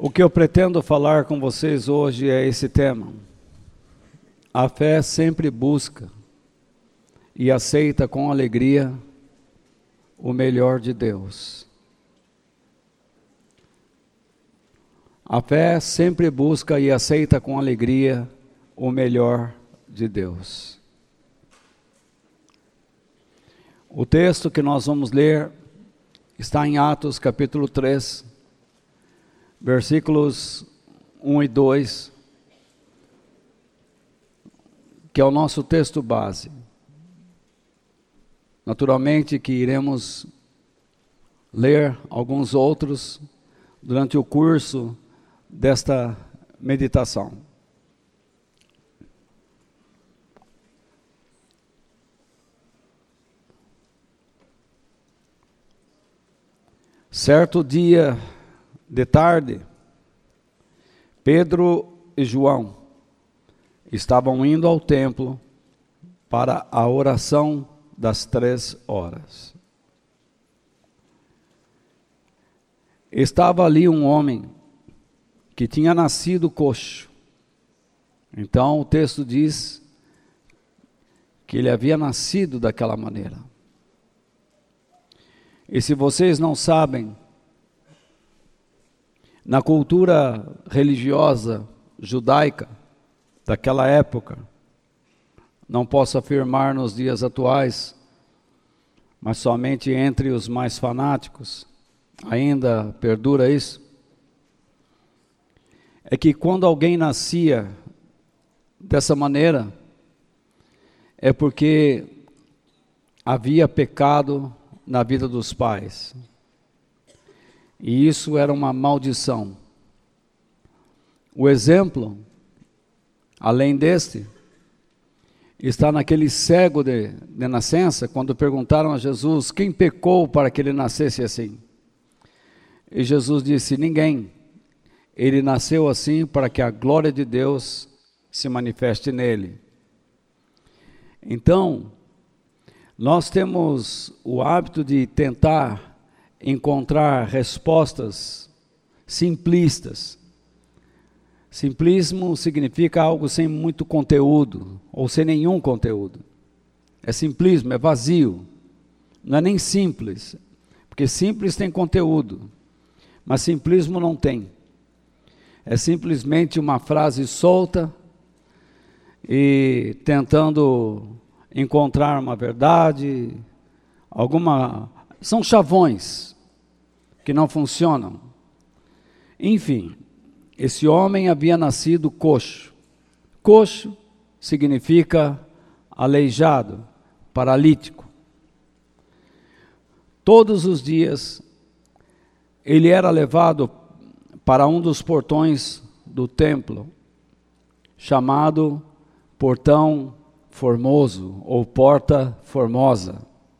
O que eu pretendo falar com vocês hoje é esse tema. A fé sempre busca e aceita com alegria o melhor de Deus. A fé sempre busca e aceita com alegria o melhor de Deus. O texto que nós vamos ler está em Atos capítulo 3, versículos 1 e 2, que é o nosso texto base. Naturalmente que iremos ler alguns outros durante o curso desta meditação. Certo dia de tarde, Pedro e João estavam indo ao templo para a oração das 3 horas. Estava ali um homem que tinha nascido coxo. Então o texto diz que ele havia nascido daquela maneira. E se vocês não sabem, na cultura religiosa judaica daquela época, não posso afirmar nos dias atuais, mas somente entre os mais fanáticos, ainda perdura isso, é que quando alguém nascia dessa maneira, é porque havia pecado na vida dos pais. E isso era uma maldição. O exemplo, além deste, está naquele cego de nascença, quando perguntaram a Jesus quem pecou para que ele nascesse assim. E Jesus disse: ninguém. Ele nasceu assim para que a glória de Deus se manifeste nele. Então, nós temos o hábito de tentar encontrar respostas simplistas. Simplismo significa algo sem muito conteúdo, ou sem nenhum conteúdo. É simplismo, é vazio. Não é nem simples, porque simples tem conteúdo, mas simplismo não tem. É simplesmente uma frase solta e tentando encontrar uma verdade, são chavões que não funcionam. Enfim, esse homem havia nascido coxo. Coxo significa aleijado, paralítico. Todos os dias ele era levado para um dos portões do templo, chamado Portão Formoso ou Porta Formosa,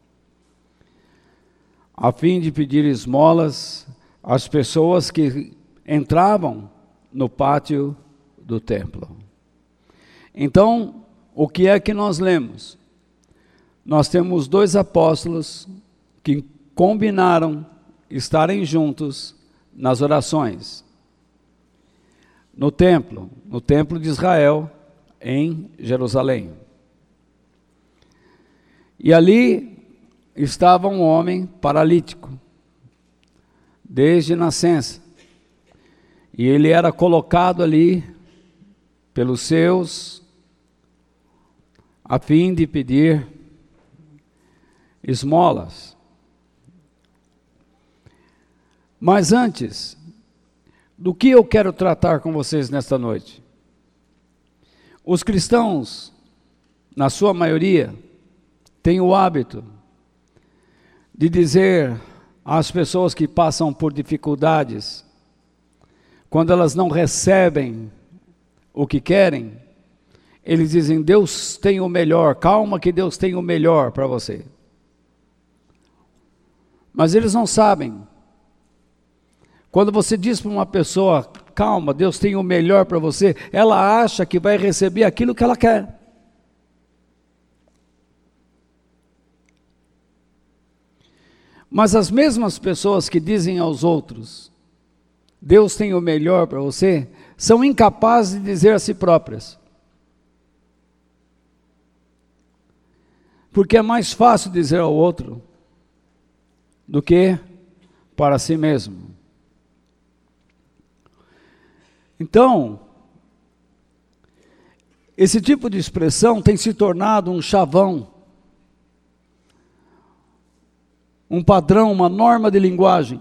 a fim de pedir esmolas às pessoas que entravam no pátio do templo. Então, o que é que nós lemos? Nós temos 2 apóstolos que combinaram estarem juntos nas orações no templo de Israel, em Jerusalém. E ali estava um homem paralítico, desde nascença. E ele era colocado ali pelos seus, a fim de pedir esmolas. Mas antes, do que eu quero tratar com vocês nesta noite? Os cristãos, na sua maioria, têm o hábito de dizer às pessoas que passam por dificuldades, quando elas não recebem o que querem, eles dizem: Deus tem o melhor, calma que Deus tem o melhor para você. Mas eles não sabem. Quando você diz para uma pessoa: calma, Deus tem o melhor para você, ela acha que vai receber aquilo que ela quer. Mas as mesmas pessoas que dizem aos outros Deus tem o melhor para você, são incapazes de dizer a si próprias. Porque é mais fácil dizer ao outro do que para si mesmo. Então, esse tipo de expressão tem se tornado um chavão, um padrão, uma norma de linguagem,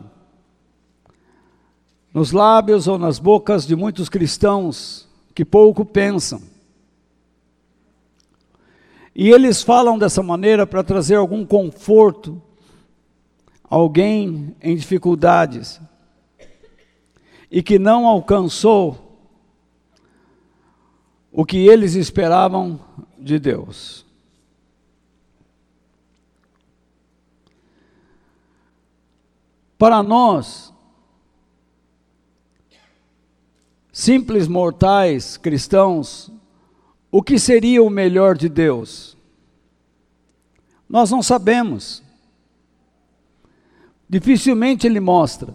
nos lábios ou nas bocas de muitos cristãos que pouco pensam. E eles falam dessa maneira para trazer algum conforto a alguém em dificuldades e que não alcançou o que eles esperavam de Deus. Para nós, simples mortais cristãos, o que seria o melhor de Deus? Nós não sabemos. Dificilmente Ele mostra.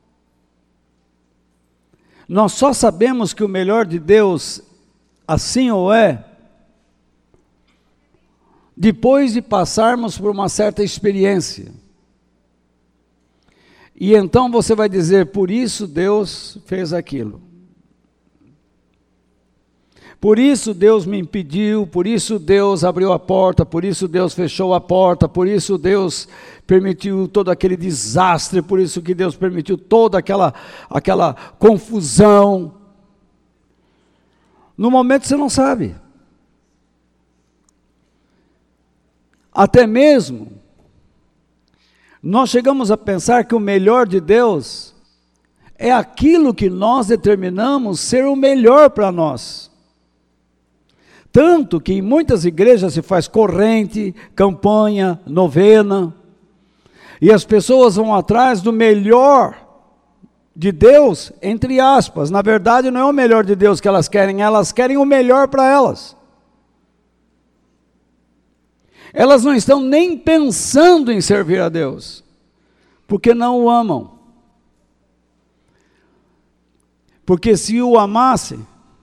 Nós só sabemos que o melhor de Deus, assim ou é, depois de passarmos por uma certa experiência. E então você vai dizer, por isso Deus fez aquilo. Por isso Deus me impediu, por isso Deus abriu a porta, por isso Deus fechou a porta, por isso Deus permitiu todo aquele desastre, por isso que Deus permitiu toda aquela confusão. No momento você não sabe. Até mesmo, nós chegamos a pensar que o melhor de Deus é aquilo que nós determinamos ser o melhor para nós. Tanto que em muitas igrejas se faz corrente, campanha, novena, e as pessoas vão atrás do melhor de Deus, entre aspas. Na verdade não é o melhor de Deus que elas querem o melhor para elas. Elas não estão nem pensando em servir a Deus, porque não o amam. Porque se o amasse,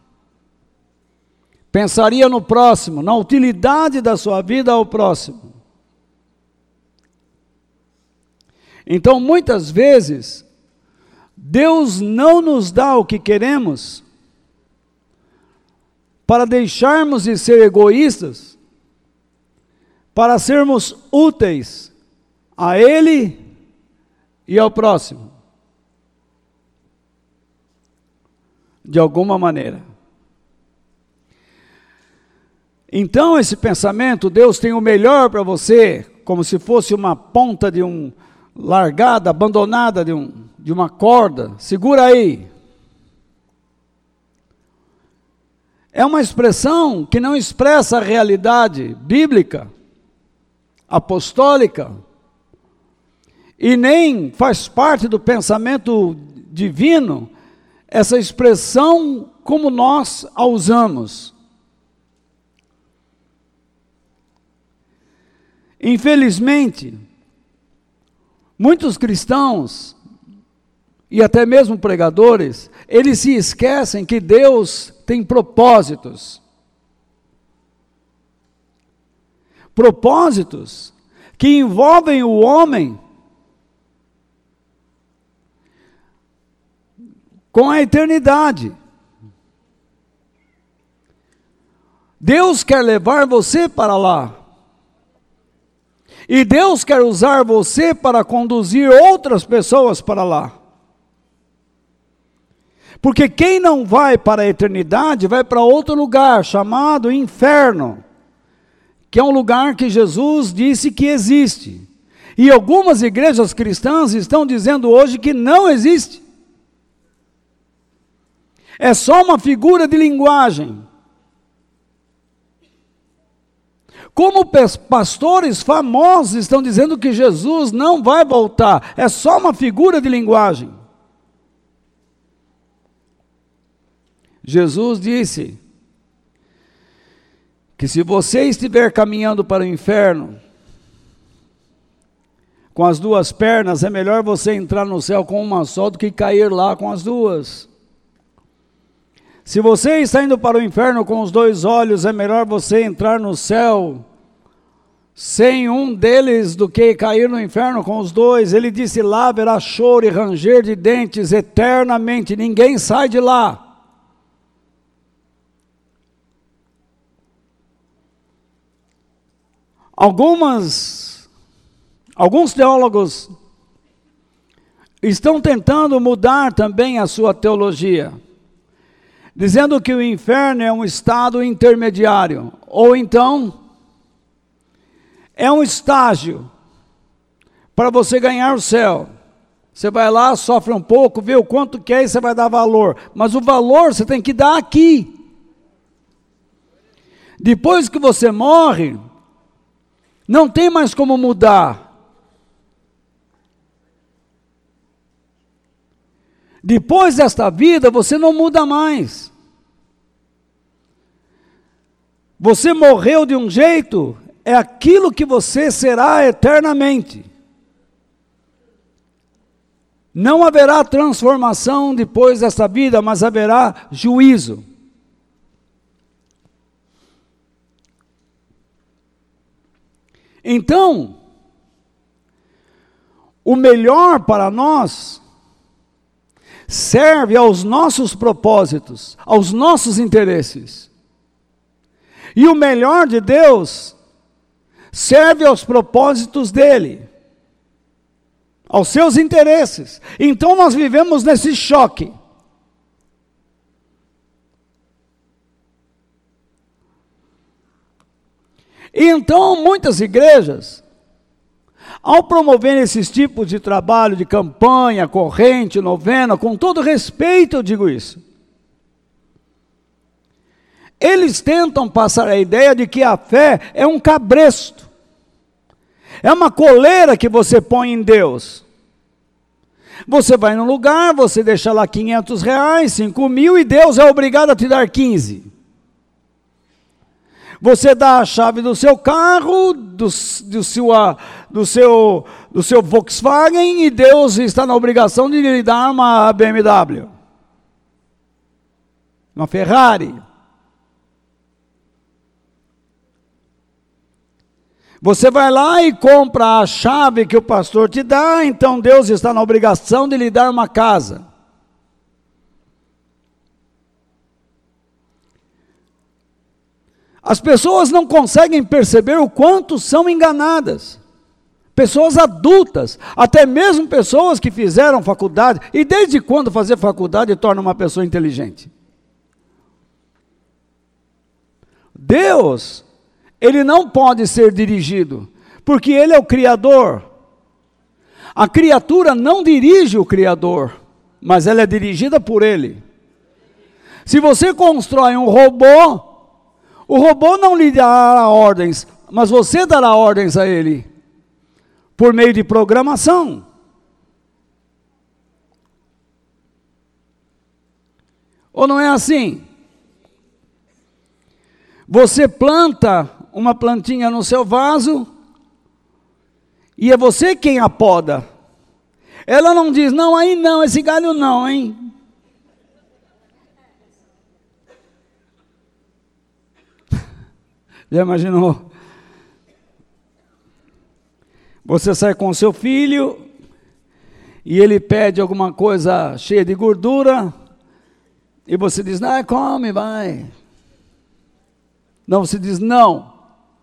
pensaria no próximo, na utilidade da sua vida ao próximo. Então, muitas vezes, Deus não nos dá o que queremos para deixarmos de ser egoístas, para sermos úteis a Ele e ao próximo, de alguma maneira. Então esse pensamento, Deus tem o melhor para você, como se fosse uma ponta de largada, abandonada de uma corda, segura aí. É uma expressão que não expressa a realidade bíblica, apostólica, e nem faz parte do pensamento divino, essa expressão como nós a usamos. Infelizmente, muitos cristãos, e até mesmo pregadores, eles se esquecem que Deus tem propósitos. Propósitos que envolvem o homem com a eternidade. Deus quer levar você para lá. E Deus quer usar você para conduzir outras pessoas para lá. Porque quem não vai para a eternidade, vai para outro lugar, chamado inferno, que é um lugar que Jesus disse que existe. E algumas igrejas cristãs estão dizendo hoje que não existe. É só uma figura de linguagem. Como pastores famosos estão dizendo que Jesus não vai voltar, é só uma figura de linguagem. Jesus disse que se você estiver caminhando para o inferno, com as duas pernas, é melhor você entrar no céu com uma só do que cair lá com as duas. Se você está indo para o inferno com os dois olhos, é melhor você entrar no céu sem um deles do que cair no inferno com os dois. Ele disse: lá haverá choro e ranger de dentes eternamente, ninguém sai de lá. Alguns teólogos estão tentando mudar também a sua teologia, dizendo que o inferno é um estado intermediário, ou então é um estágio para você ganhar o céu. Você vai lá, sofre um pouco, vê o quanto quer e você vai dar valor, mas o valor você tem que dar aqui. Depois que você morre, não tem mais como mudar. Depois desta vida, você não muda mais. Você morreu de um jeito, é aquilo que você será eternamente. Não haverá transformação depois desta vida, mas haverá juízo. Então, o melhor para nós serve aos nossos propósitos, aos nossos interesses. E o melhor de Deus serve aos propósitos dele, aos seus interesses. Então nós vivemos nesse choque. E então muitas igrejas, ao promover esses tipos de trabalho, de campanha, corrente, novena, com todo respeito eu digo isso, eles tentam passar a ideia de que a fé é um cabresto, é uma coleira que você põe em Deus. Você vai num lugar, você deixa lá R$500, 5.000 e Deus é obrigado a te dar 15. Você dá a chave do seu carro, do seu Volkswagen, e Deus está na obrigação de lhe dar uma BMW, uma Ferrari. Você vai lá e compra a chave que o pastor te dá, então Deus está na obrigação de lhe dar uma casa. As pessoas não conseguem perceber o quanto são enganadas. Pessoas adultas, até mesmo pessoas que fizeram faculdade. E desde quando fazer faculdade torna uma pessoa inteligente? Deus, ele não pode ser dirigido, porque ele é o Criador. A criatura não dirige o Criador, mas ela é dirigida por ele. Se você constrói um robô, o robô não lhe dará ordens, mas você dará ordens a ele, por meio de programação. Ou não é assim? Você planta uma plantinha no seu vaso, e é você quem a poda. Ela não diz: não, aí não, esse galho não, hein? Já imaginou? Você sai com o seu filho e ele pede alguma coisa cheia de gordura e você diz: não, come, vai. Não, você diz: não.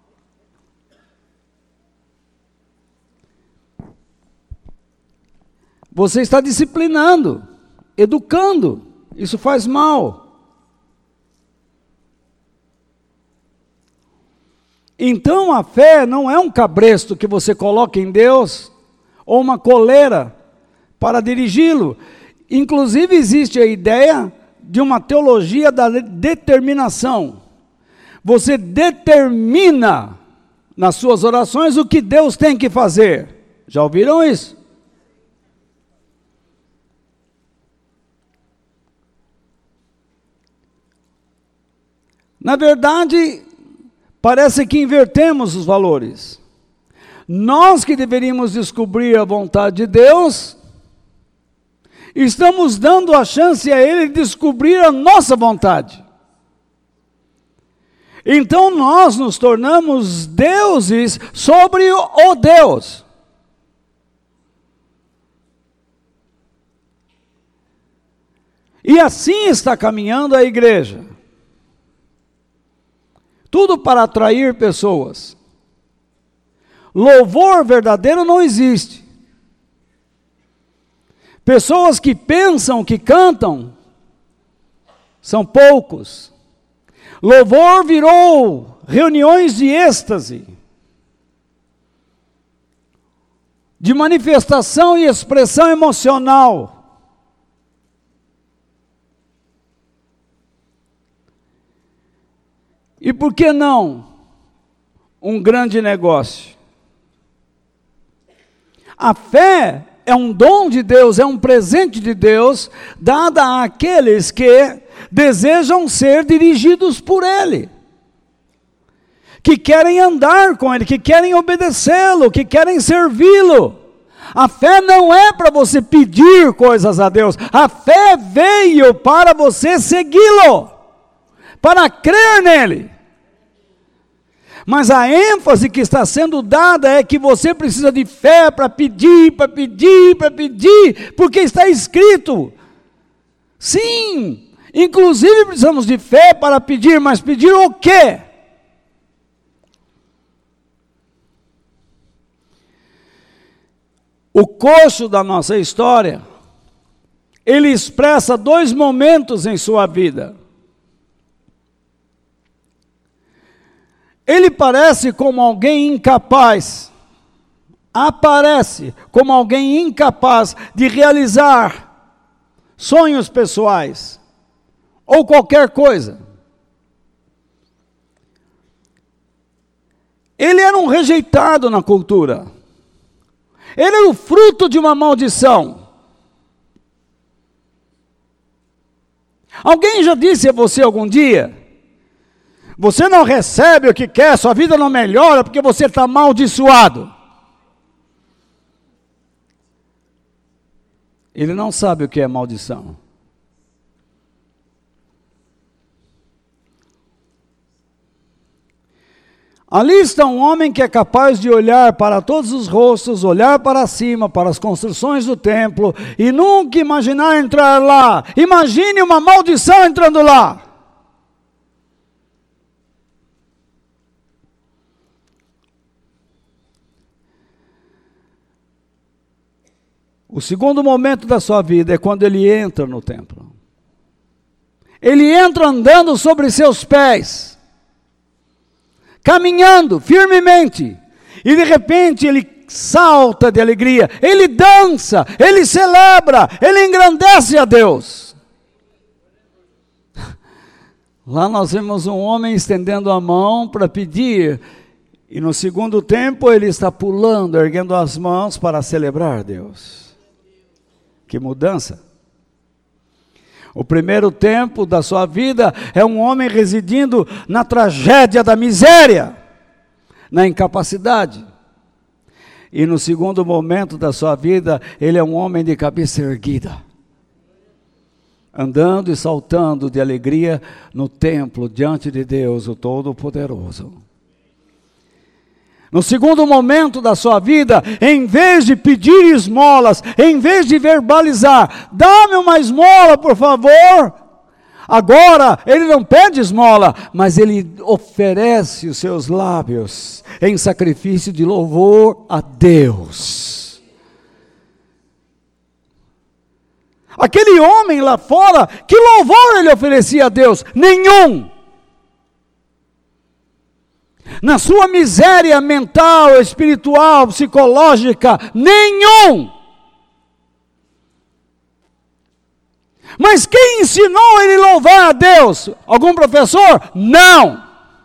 Você está disciplinando, educando, isso faz mal. Então a fé não é um cabresto que você coloca em Deus, ou uma coleira para dirigi-lo. Inclusive existe a ideia de uma teologia da determinação. Você determina nas suas orações o que Deus tem que fazer. Já ouviram isso? Na verdade, parece que invertemos os valores. Nós que deveríamos descobrir a vontade de Deus, estamos dando a chance a Ele de descobrir a nossa vontade. Então nós nos tornamos deuses sobre o Deus. E assim está caminhando a igreja. Tudo para atrair pessoas. Louvor verdadeiro não existe. Pessoas que pensam, que cantam, são poucos. Louvor virou reuniões de êxtase, de manifestação e expressão emocional. E por que não um grande negócio? A fé é um dom de Deus, é um presente de Deus, dado àqueles que desejam ser dirigidos por Ele, que querem andar com Ele, que querem obedecê-lo, que querem servi-lo. A fé não é para você pedir coisas a Deus, a fé veio para você segui-lo, para crer nele. Mas a ênfase que está sendo dada é que você precisa de fé para pedir, para pedir, para pedir, porque está escrito. Sim, inclusive precisamos de fé para pedir, mas pedir o quê? O coxo da nossa história, ele expressa 2 momentos em sua vida. Ele parece como alguém incapaz, aparece como alguém incapaz de realizar sonhos pessoais, ou qualquer coisa. Ele era um rejeitado na cultura, ele era o fruto de uma maldição. Alguém já disse a você algum dia: você não recebe o que quer, sua vida não melhora porque você está amaldiçoado? Ele não sabe o que é maldição. Ali está um homem que é capaz de olhar para todos os rostos, olhar para cima, para as construções do templo, e nunca imaginar entrar lá. Imagine uma maldição entrando lá. O segundo momento da sua vida é quando ele entra no templo. Ele entra andando sobre seus pés, caminhando firmemente, e de repente ele salta de alegria, ele dança, ele celebra, ele engrandece a Deus. Lá nós vemos um homem estendendo a mão para pedir, e no segundo tempo ele está pulando, erguendo as mãos para celebrar Deus. Que mudança! O primeiro tempo da sua vida é um homem residindo na tragédia da miséria, na incapacidade. E no segundo momento da sua vida, ele é um homem de cabeça erguida, andando e saltando de alegria no templo, diante de Deus, o Todo-Poderoso. No segundo momento da sua vida, em vez de pedir esmolas, em vez de verbalizar, dá-me uma esmola, por favor. Agora, ele não pede esmola, mas ele oferece os seus lábios em sacrifício de louvor a Deus. Aquele homem lá fora, que louvor ele oferecia a Deus? Nenhum. Na sua miséria mental, espiritual, psicológica, nenhum. Mas quem ensinou ele a louvar a Deus? Algum professor? Não.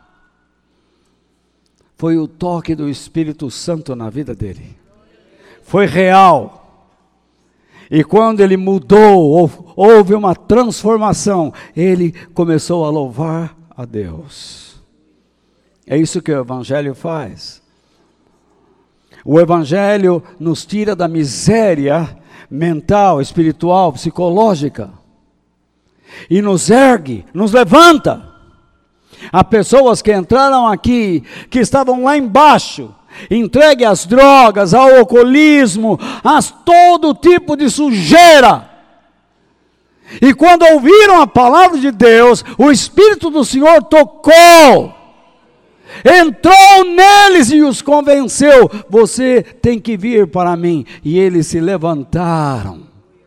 Foi o toque do Espírito Santo na vida dele. Foi real. E quando ele mudou, houve uma transformação, ele começou a louvar a Deus. É isso que o Evangelho faz. O Evangelho nos tira da miséria mental, espiritual, psicológica e nos ergue, nos levanta. Há pessoas que entraram aqui, que estavam lá embaixo, entregue às drogas, ao alcoolismo, a todo tipo de sujeira. E quando ouviram a palavra de Deus, o Espírito do Senhor tocou, entrou neles e os convenceu: você tem que vir para mim. E eles se levantaram.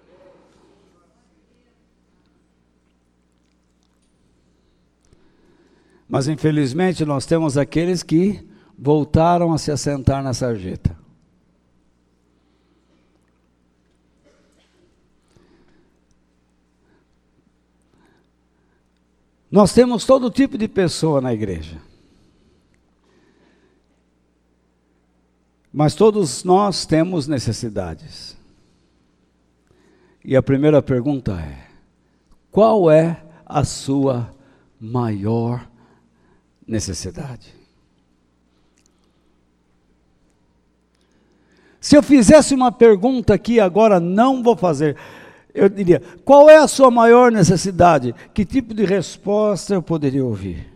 Mas infelizmente nós temos aqueles que voltaram a se assentar na sarjeta. Nós temos todo tipo de pessoa na igreja. Mas todos nós temos necessidades. E a primeira pergunta é: qual é a sua maior necessidade? Se eu fizesse uma pergunta aqui agora, não vou fazer, eu diria: qual é a sua maior necessidade? Que tipo de resposta eu poderia ouvir?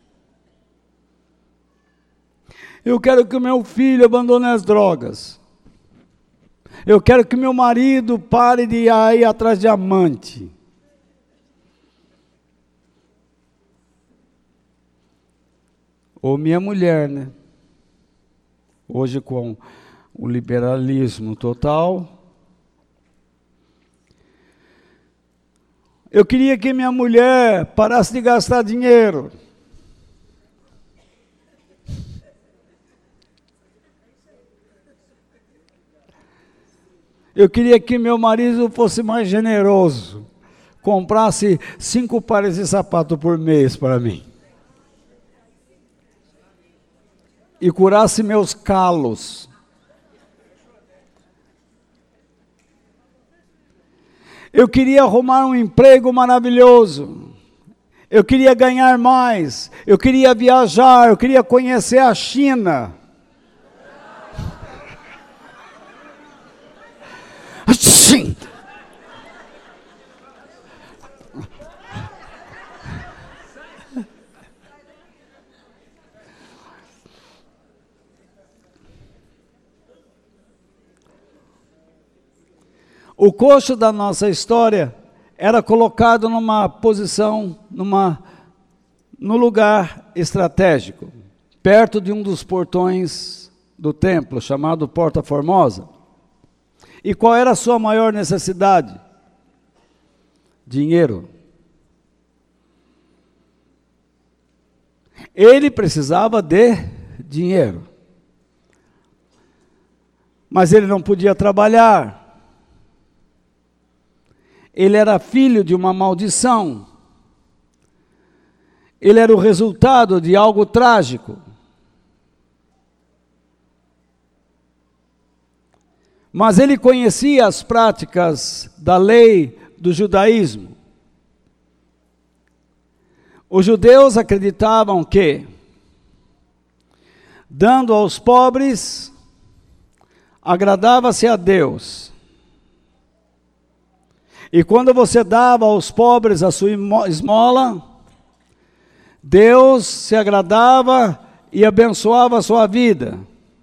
Eu quero que o meu filho abandone as drogas. Eu quero que meu marido pare de ir atrás de amante. Ou minha mulher, né? Hoje com o liberalismo total. Eu queria que minha mulher parasse de gastar dinheiro. Eu queria que meu marido fosse mais generoso, comprasse 5 pares de sapato por mês para mim. E curasse meus calos. Eu queria arrumar um emprego maravilhoso. Eu queria ganhar mais. Eu queria viajar. Eu queria conhecer a China. Sim. O coxo da nossa história era colocado numa posição, no lugar estratégico, perto de um dos portões do templo, chamado Porta Formosa. E qual era a sua maior necessidade? Dinheiro. Ele precisava de dinheiro. Mas ele não podia trabalhar. Ele era filho de uma maldição. Ele era o resultado de algo trágico. Mas ele conhecia as práticas da lei do judaísmo. Os judeus acreditavam que, dando aos pobres, agradava-se a Deus. E quando você dava aos pobres a sua esmola, Deus se agradava e abençoava a sua vida.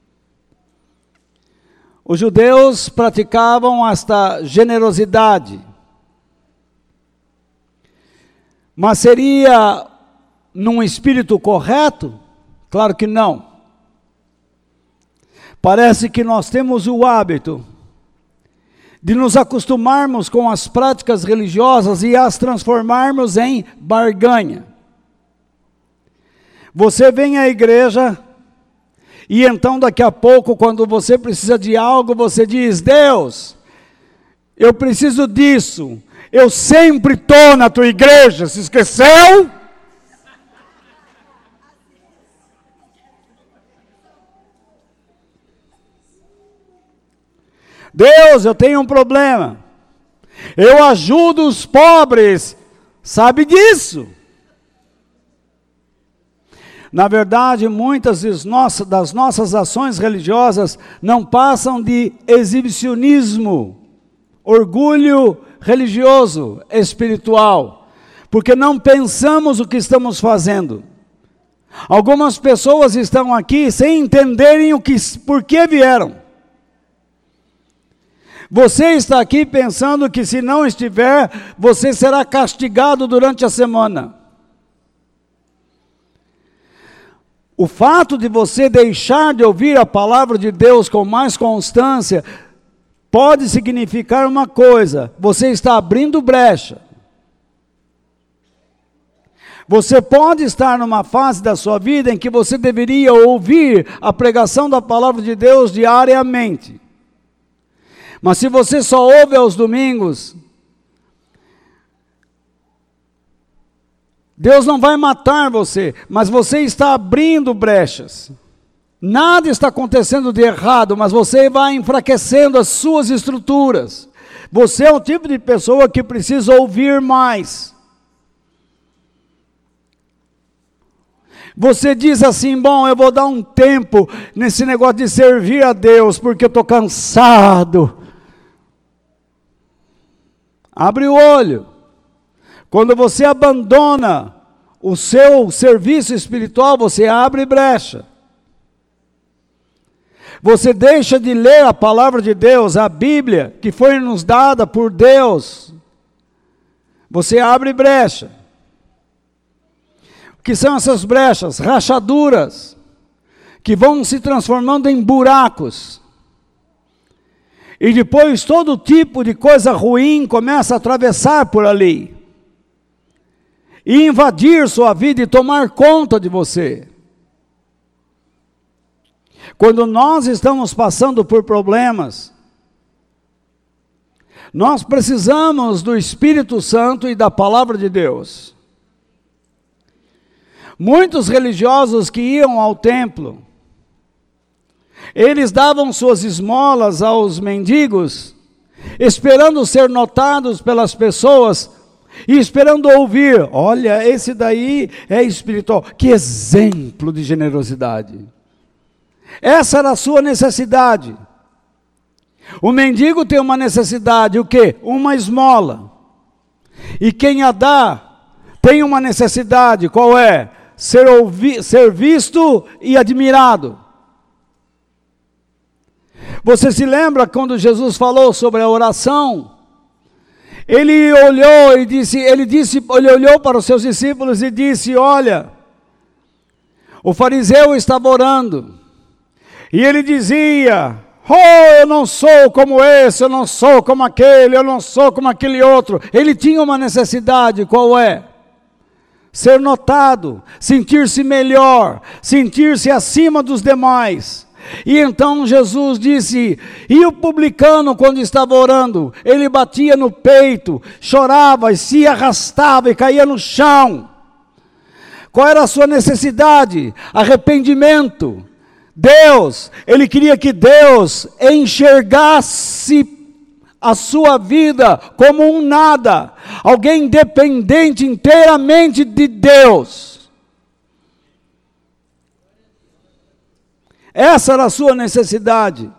Os judeus praticavam esta generosidade. Mas seria num espírito correto? Claro que não. Parece que nós temos o hábito de nos acostumarmos com as práticas religiosas e as transformarmos em barganha. Você vem à igreja e então daqui a pouco, quando você precisa de algo, você diz: Deus, eu preciso disso, eu sempre estou na tua igreja, se esqueceu? Deus, eu tenho um problema, eu ajudo os pobres, sabe disso? Na verdade, muitas das nossas ações religiosas não passam de exibicionismo, orgulho religioso, espiritual, porque não pensamos o que estamos fazendo. Algumas pessoas estão aqui sem entenderem por que vieram. Você está aqui pensando que se não estiver, você será castigado durante a semana. O fato de você deixar de ouvir a palavra de Deus com mais constância pode significar uma coisa: você está abrindo brecha. Você pode estar numa fase da sua vida em que você deveria ouvir a pregação da palavra de Deus diariamente. Mas se você só ouve aos domingos, Deus não vai matar você, mas você está abrindo brechas. Nada está acontecendo de errado, mas você vai enfraquecendo as suas estruturas. Você é o tipo de pessoa que precisa ouvir mais. Você diz assim: bom, eu vou dar um tempo nesse negócio de servir a Deus, porque eu estou cansado. Abre o olho. Quando você abandona o seu serviço espiritual, você abre brecha. Você deixa de ler a palavra de Deus, a Bíblia, que foi nos dada por Deus. Você abre brecha. O que são essas brechas? Rachaduras, que vão se transformando em buracos. E depois todo tipo de coisa ruim começa a atravessar por ali. E invadir sua vida e tomar conta de você. Quando nós estamos passando por problemas, nós precisamos do Espírito Santo e da palavra de Deus. Muitos religiosos que iam ao templo, eles davam suas esmolas aos mendigos, esperando ser notados pelas pessoas e esperando ouvir: olha, esse daí é espiritual. Que exemplo de generosidade! Essa era a sua necessidade. O mendigo tem uma necessidade, o quê? Uma esmola. E quem a dá tem uma necessidade, qual é? Ser visto e admirado. Você se lembra quando Jesus falou sobre a oração? Ele olhou para os seus discípulos e disse: olha, o fariseu estava orando, e ele dizia: oh, eu não sou como esse, eu não sou como aquele, eu não sou como aquele outro. Ele tinha uma necessidade, qual é? Ser notado, sentir-se melhor, sentir-se acima dos demais. E então Jesus disse: e o publicano, quando estava orando, ele batia no peito, chorava, e se arrastava e caía no chão. Qual era a sua necessidade? Arrependimento. Ele queria que Deus enxergasse a sua vida como um nada, alguém dependente inteiramente de Deus. Essa era a sua necessidade.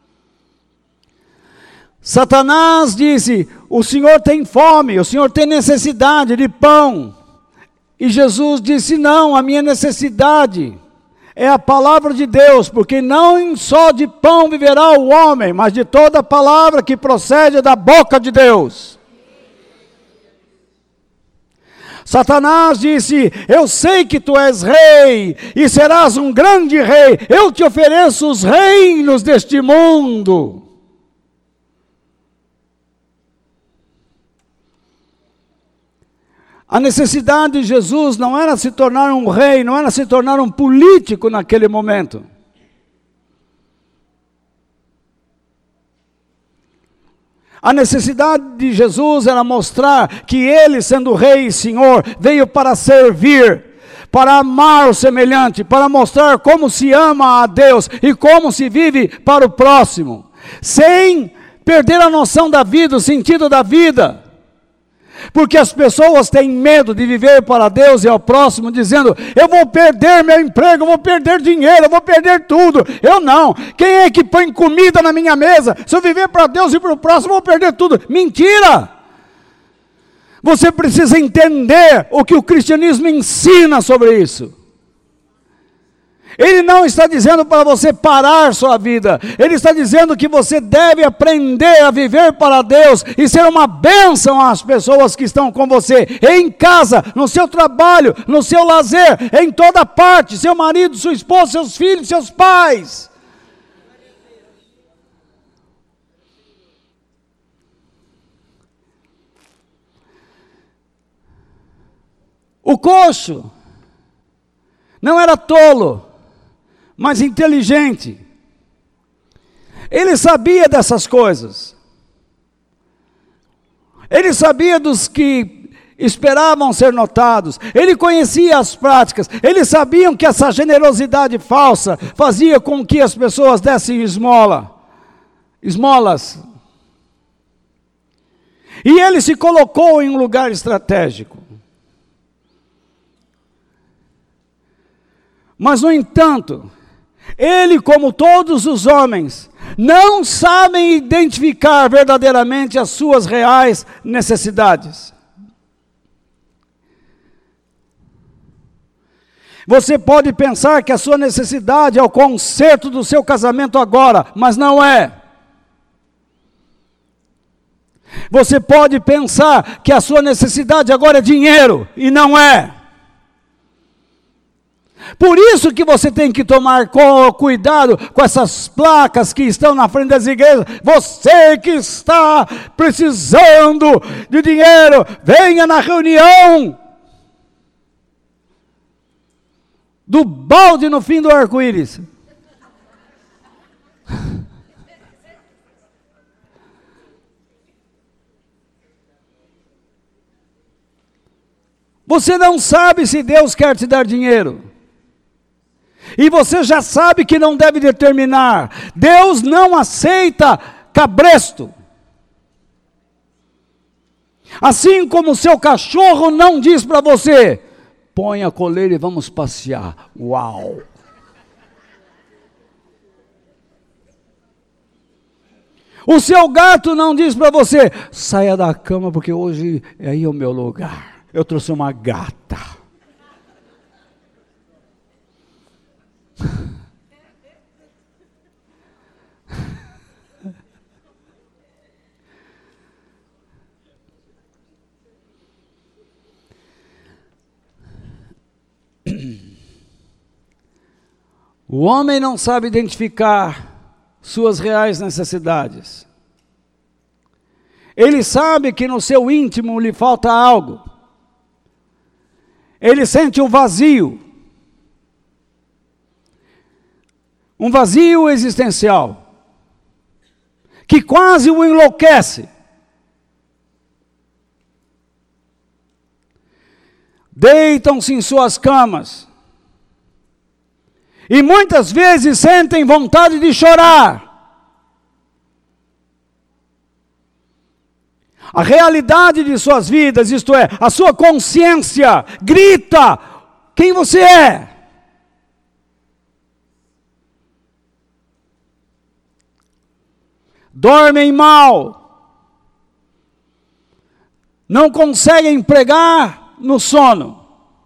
Satanás disse: o Senhor tem fome, o Senhor tem necessidade de pão. E Jesus disse: não, a minha necessidade é a palavra de Deus, porque não só de pão viverá o homem, mas de toda palavra que procede da boca de Deus. Satanás disse: eu sei que tu és rei, e serás um grande rei, eu te ofereço os reinos deste mundo. A necessidade de Jesus não era se tornar um rei, não era se tornar um político naquele momento. A necessidade de Jesus era mostrar que ele, sendo rei e senhor, veio para servir, para amar o semelhante, para mostrar como se ama a Deus e como se vive para o próximo, sem perder a noção da vida, o sentido da vida. Porque as pessoas têm medo de viver para Deus e ao próximo, dizendo: eu vou perder meu emprego, eu vou perder dinheiro, eu vou perder tudo. Eu não. Quem é que põe comida na minha mesa? Se eu viver para Deus e para o próximo, eu vou perder tudo. Mentira! Você precisa entender o que o cristianismo ensina sobre isso. Ele não está dizendo para você parar sua vida. Ele está dizendo que você deve aprender a viver para Deus e ser uma bênção às pessoas que estão com você, em casa, no seu trabalho, no seu lazer, em toda parte, seu marido, sua esposa, seus filhos, seus pais. O coxo não era tolo, mas inteligente. Ele sabia dessas coisas. Ele sabia dos que esperavam ser notados. Ele conhecia as práticas. Eles sabiam que essa generosidade falsa fazia com que as pessoas dessem esmolas. E ele se colocou em um lugar estratégico. Mas, no entanto, ele, como todos os homens, não sabem identificar verdadeiramente as suas reais necessidades. Você pode pensar que a sua necessidade é o conserto do seu casamento agora, mas não é. Você pode pensar que a sua necessidade agora é dinheiro, e não é. Por isso que você tem que tomar cuidado com essas placas que estão na frente das igrejas. Você que está precisando de dinheiro, venha na reunião do balde no fim do arco-íris. Você não sabe se Deus quer te dar dinheiro. E você já sabe que não deve determinar. Deus não aceita cabresto. Assim como o seu cachorro não diz para você: põe a coleira e vamos passear. Uau! O seu gato não diz para você: saia da cama porque hoje aí é o meu lugar. Eu trouxe uma gata. O homem não sabe identificar suas reais necessidades. Ele sabe que no seu íntimo lhe falta algo. Ele sente um vazio existencial, que quase o enlouquece. Deitam-se em suas camas, e muitas vezes sentem vontade de chorar. A realidade de suas vidas, isto é, a sua consciência, grita quem você é. Dormem mal, não conseguem pregar no sono,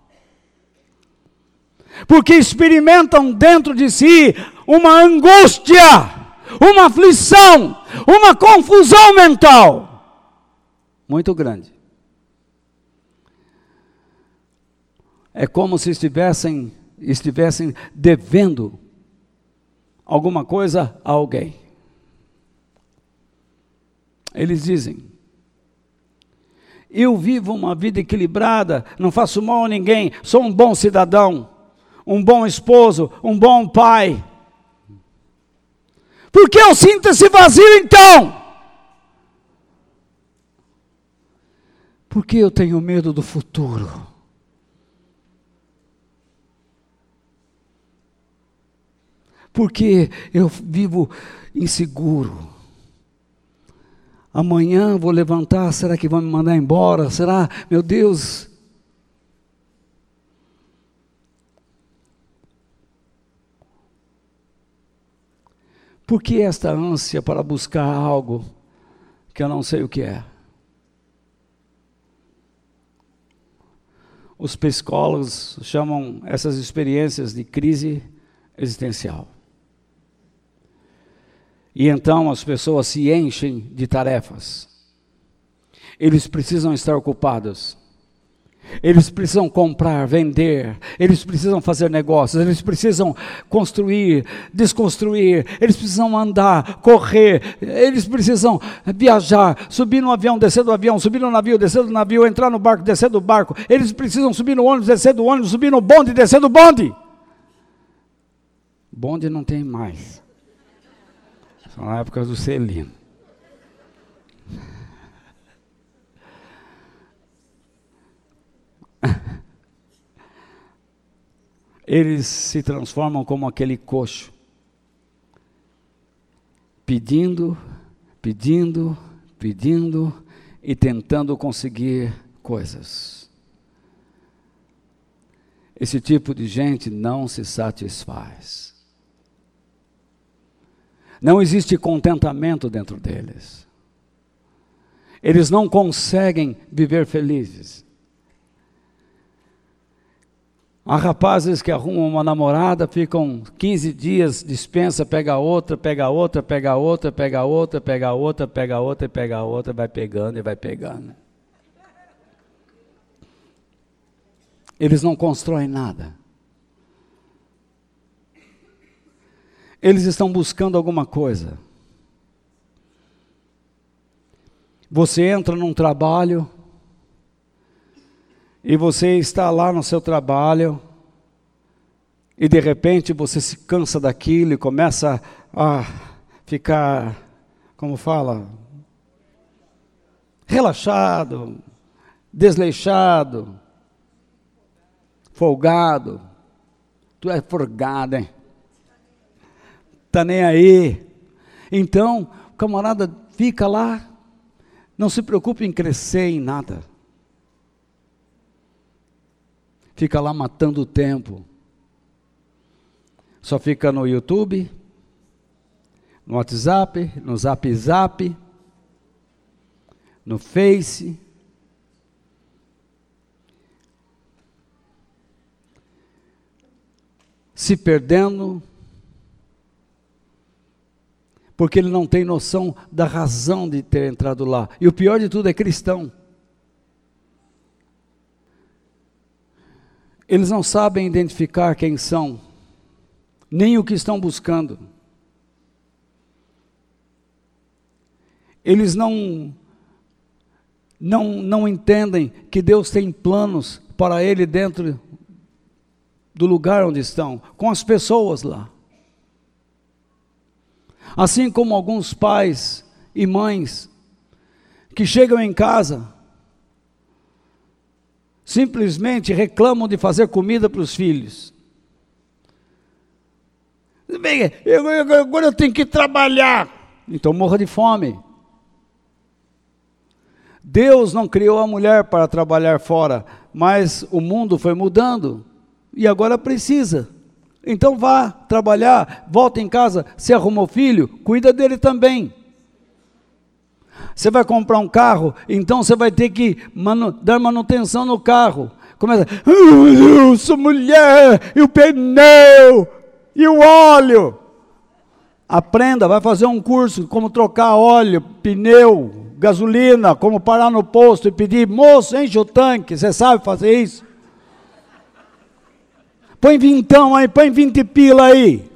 porque experimentam dentro de si uma angústia, uma aflição, uma confusão mental muito grande. É como se estivessem devendo alguma coisa a alguém. Eles dizem: eu vivo uma vida equilibrada, não faço mal a ninguém, sou um bom cidadão, um bom esposo, um bom pai. Por que eu sinto esse vazio então? Porque eu tenho medo do futuro. Porque eu vivo inseguro. Amanhã vou levantar, será que vão me mandar embora? Será? Meu Deus. Por que esta ânsia para buscar algo que eu não sei o que é? Os psicólogos chamam essas experiências de crise existencial. E então as pessoas se enchem de tarefas. Eles precisam estar ocupados. Eles precisam comprar, vender. Eles precisam fazer negócios. Eles precisam construir, desconstruir. Eles precisam andar, correr. Eles precisam viajar, subir no avião, descer do avião, subir no navio, descer do navio, entrar no barco, descer do barco. Eles precisam subir no ônibus, descer do ônibus, subir no bonde, descer do bonde. Bonde não tem mais. São na época do Celino. Eles se transformam como aquele coxo, pedindo, pedindo, pedindo e tentando conseguir coisas. Esse tipo de gente não se satisfaz. Não existe contentamento dentro deles. Eles não conseguem viver felizes. Há rapazes que arrumam uma namorada, ficam 15 dias, dispensa, pega outra, pega outra, pega outra, pega outra, pega outra, pega outra e pega outra, vai pegando e vai pegando. Eles não constroem nada. Eles estão buscando alguma coisa. Você entra num trabalho e você está lá no seu trabalho e de repente você se cansa daquilo e começa a ficar, como fala, relaxado, desleixado, folgado. Tu é folgado, hein? Tá nem aí. Então, o camarada fica lá, não se preocupe em crescer em nada. Fica lá matando o tempo. Só fica no YouTube, no WhatsApp, no Zap, no Face. Se perdendo, porque ele não tem noção da razão de ter entrado lá. E o pior de tudo é cristão. Eles não sabem identificar quem são, nem o que estão buscando. Eles não entendem que Deus tem planos para ele dentro do lugar onde estão, com as pessoas lá. Assim como alguns pais e mães que chegam em casa, simplesmente reclamam de fazer comida para os filhos. Bem, agora eu tenho que trabalhar, então morra de fome. Deus não criou a mulher para trabalhar fora, mas o mundo foi mudando e agora precisa. Então vá trabalhar, volta em casa, se arrumou filho, cuida dele também. Você vai comprar um carro, então você vai ter que dar manutenção no carro. Começa, eu sou mulher, e o pneu, e o óleo. Aprenda, vai fazer um curso, como trocar óleo, pneu, gasolina, como parar no posto e pedir, moço, enche o tanque, você sabe fazer isso? Põe vintão aí, põe 20 pila aí.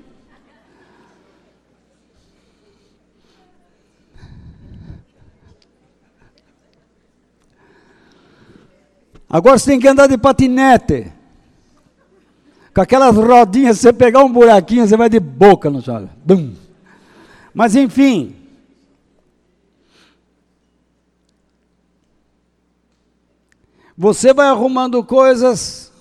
Agora você tem que andar de patinete. Com aquelas rodinhas, se você pegar um buraquinho, você vai de boca no chão. Bum. Mas enfim. Você vai arrumando coisas,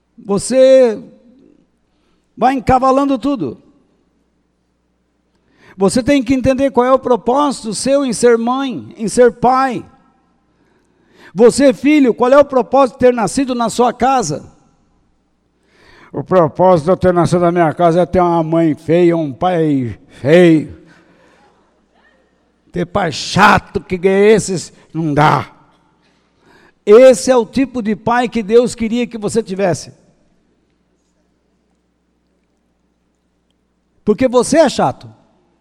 você vai encavalando tudo. Você tem que entender qual é o propósito seu em ser mãe, em ser pai. Você, filho, qual é o propósito de ter nascido na sua casa? O propósito de eu ter nascido na minha casa é ter uma mãe feia, um pai feio. Ter pai chato, que esses não dá. Esse é o tipo de pai que Deus queria que você tivesse. Porque você é chato.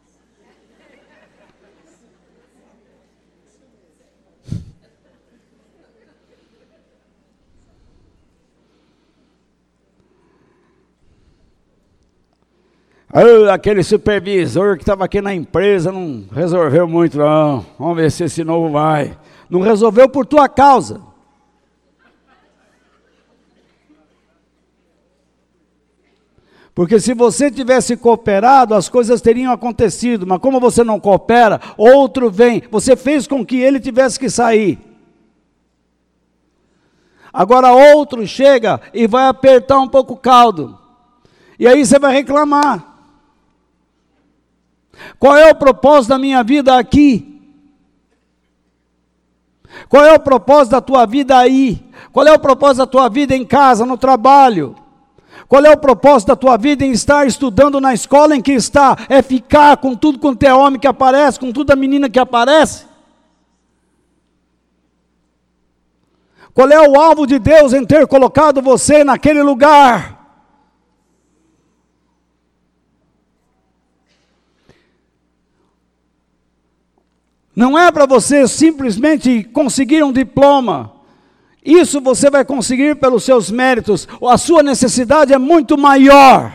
Aquele supervisor que estava aqui na empresa não resolveu muito não. Vamos ver se esse novo vai. Não resolveu por tua causa. Porque se você tivesse cooperado, as coisas teriam acontecido. Mas como você não coopera, outro vem. Você fez com que ele tivesse que sair. Agora outro chega e vai apertar um pouco o caldo. E aí você vai reclamar. Qual é o propósito da minha vida aqui? Qual é o propósito da tua vida aí? Qual é o propósito da tua vida em casa, no trabalho? Qual é o propósito da tua vida em estar estudando na escola em que está? É ficar com tudo quanto é homem que aparece, com toda menina que aparece? Qual é o alvo de Deus em ter colocado você naquele lugar? Não é para você simplesmente conseguir um diploma. Isso você vai conseguir pelos seus méritos. A sua necessidade é muito maior.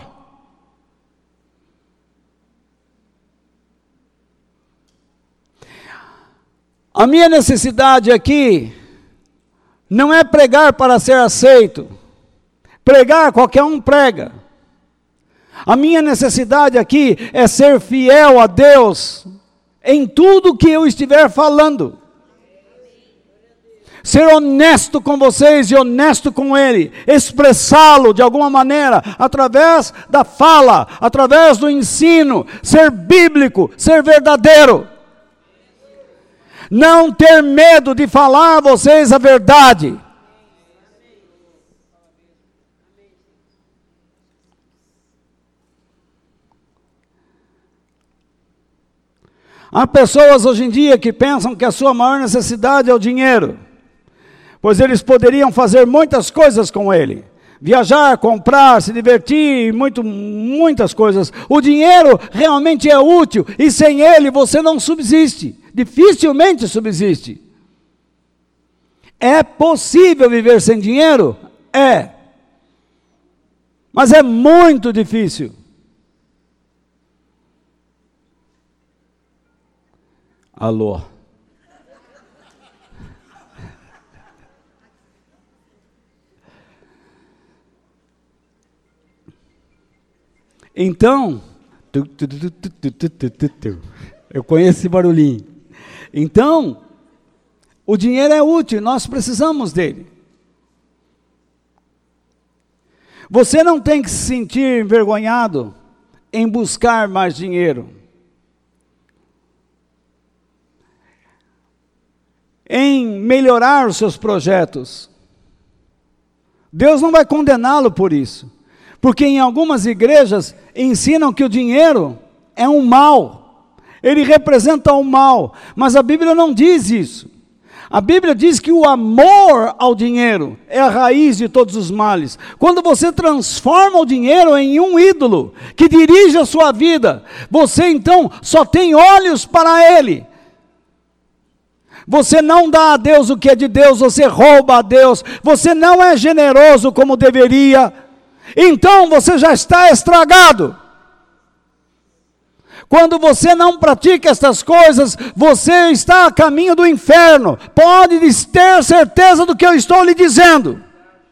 A minha necessidade aqui não é pregar para ser aceito. Pregar, qualquer um prega. A minha necessidade aqui é ser fiel a Deus em tudo que eu estiver falando. Ser honesto com vocês e honesto com Ele. Expressá-lo de alguma maneira, através da fala, através do ensino. Ser bíblico, ser verdadeiro. Não ter medo de falar a vocês a verdade. Há pessoas hoje em dia que pensam que a sua maior necessidade é o dinheiro, pois eles poderiam fazer muitas coisas com ele. Viajar, comprar, se divertir, muitas coisas. O dinheiro realmente é útil e sem ele você não subsiste. Dificilmente subsiste. É possível viver sem dinheiro? É. Mas é muito difícil. Alô? Então, eu conheço esse barulhinho. Então, o dinheiro é útil, nós precisamos dele. Você não tem que se sentir envergonhado em buscar mais dinheiro, em melhorar os seus projetos. Deus não vai condená-lo por isso. Porque em algumas igrejas ensinam que o dinheiro é um mal. Ele representa um mal. Mas a Bíblia não diz isso. A Bíblia diz que o amor ao dinheiro é a raiz de todos os males. Quando você transforma o dinheiro em um ídolo que dirige a sua vida, você então só tem olhos para ele. Você não dá a Deus o que é de Deus, você rouba a Deus, você não é generoso como deveria, então você já está estragado. Quando você não pratica estas coisas, você está a caminho do inferno. Pode ter certeza do que eu estou lhe dizendo.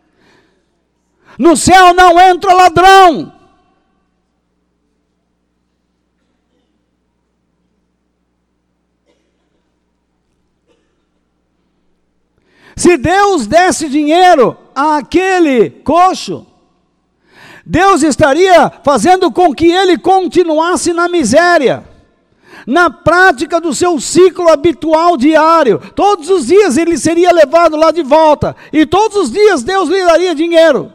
No céu não entra ladrão. Se Deus desse dinheiro àquele coxo, Deus estaria fazendo com que ele continuasse na miséria. na prática do seu ciclo habitual diário. Todos os dias ele seria levado lá de volta, e todos os dias Deus lhe daria dinheiro.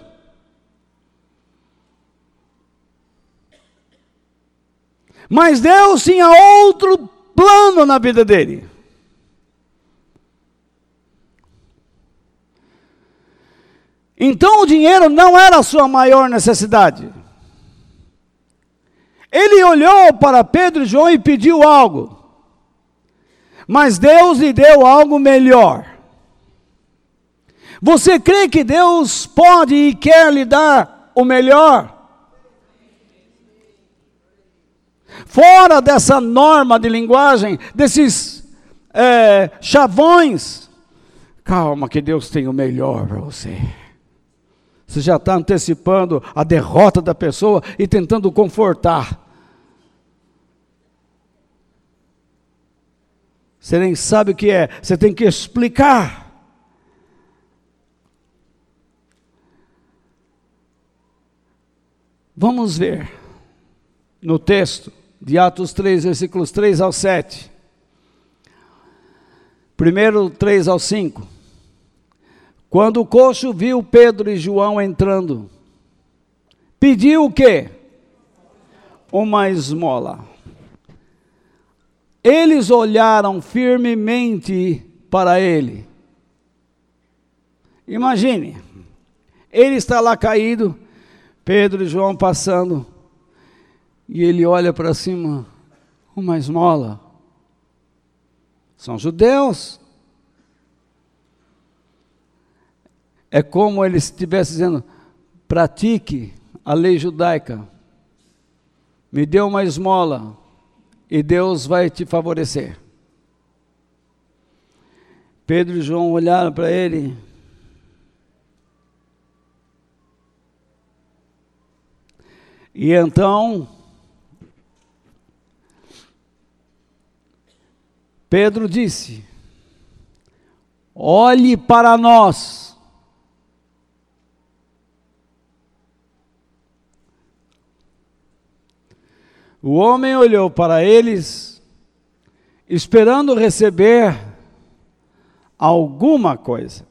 Mas Deus tinha outro plano na vida dele. Então o dinheiro não era a sua maior necessidade. Ele olhou para Pedro e João e pediu algo. Mas Deus lhe deu algo melhor. Você crê que Deus pode e quer lhe dar o melhor? Fora dessa norma de linguagem, desses chavões. Calma que Deus tem o melhor para você. Você já está antecipando a derrota da pessoa e tentando confortar. Você nem sabe o que é, você tem que explicar. Vamos ver no texto de Atos 3, versículos 3 ao 7. Primeiro 3 ao 5. Quando o coxo viu Pedro e João entrando, pediu o quê? Uma esmola. Eles olharam firmemente para ele. Imagine, ele está lá caído, Pedro e João passando, e ele olha para cima, uma esmola. São judeus. É como ele estivesse dizendo, pratique a lei judaica. Me dê uma esmola e Deus vai te favorecer. Pedro e João olharam para ele. E então, Pedro disse, olhe para nós. O homem olhou para eles, esperando receber alguma coisa.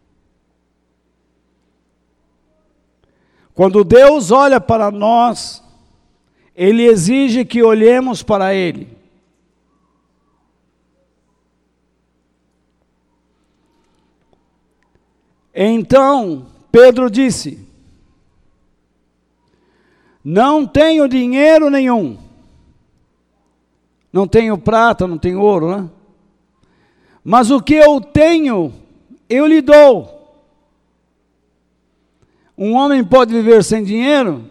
Quando Deus olha para nós, Ele exige que olhemos para Ele. Então, Pedro disse, não tenho dinheiro nenhum. Não tenho prata, não tenho ouro, né? Mas o que eu tenho, eu lhe dou. Um homem pode viver sem dinheiro?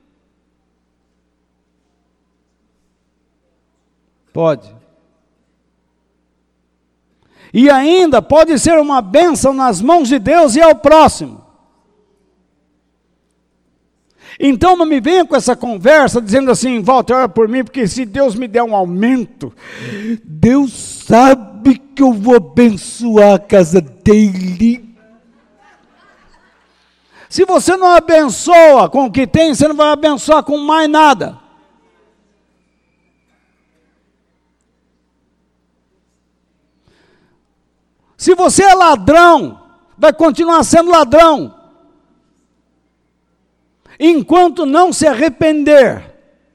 Pode. E ainda pode ser uma bênção nas mãos de Deus e ao próximo. Então não me venha com essa conversa dizendo assim, Walter, ora por mim, porque se Deus me der um aumento, Deus sabe que eu vou abençoar a casa dele. Se você não abençoa com o que tem, você não vai abençoar com mais nada. Se você é ladrão, vai continuar sendo ladrão. Enquanto não se arrepender.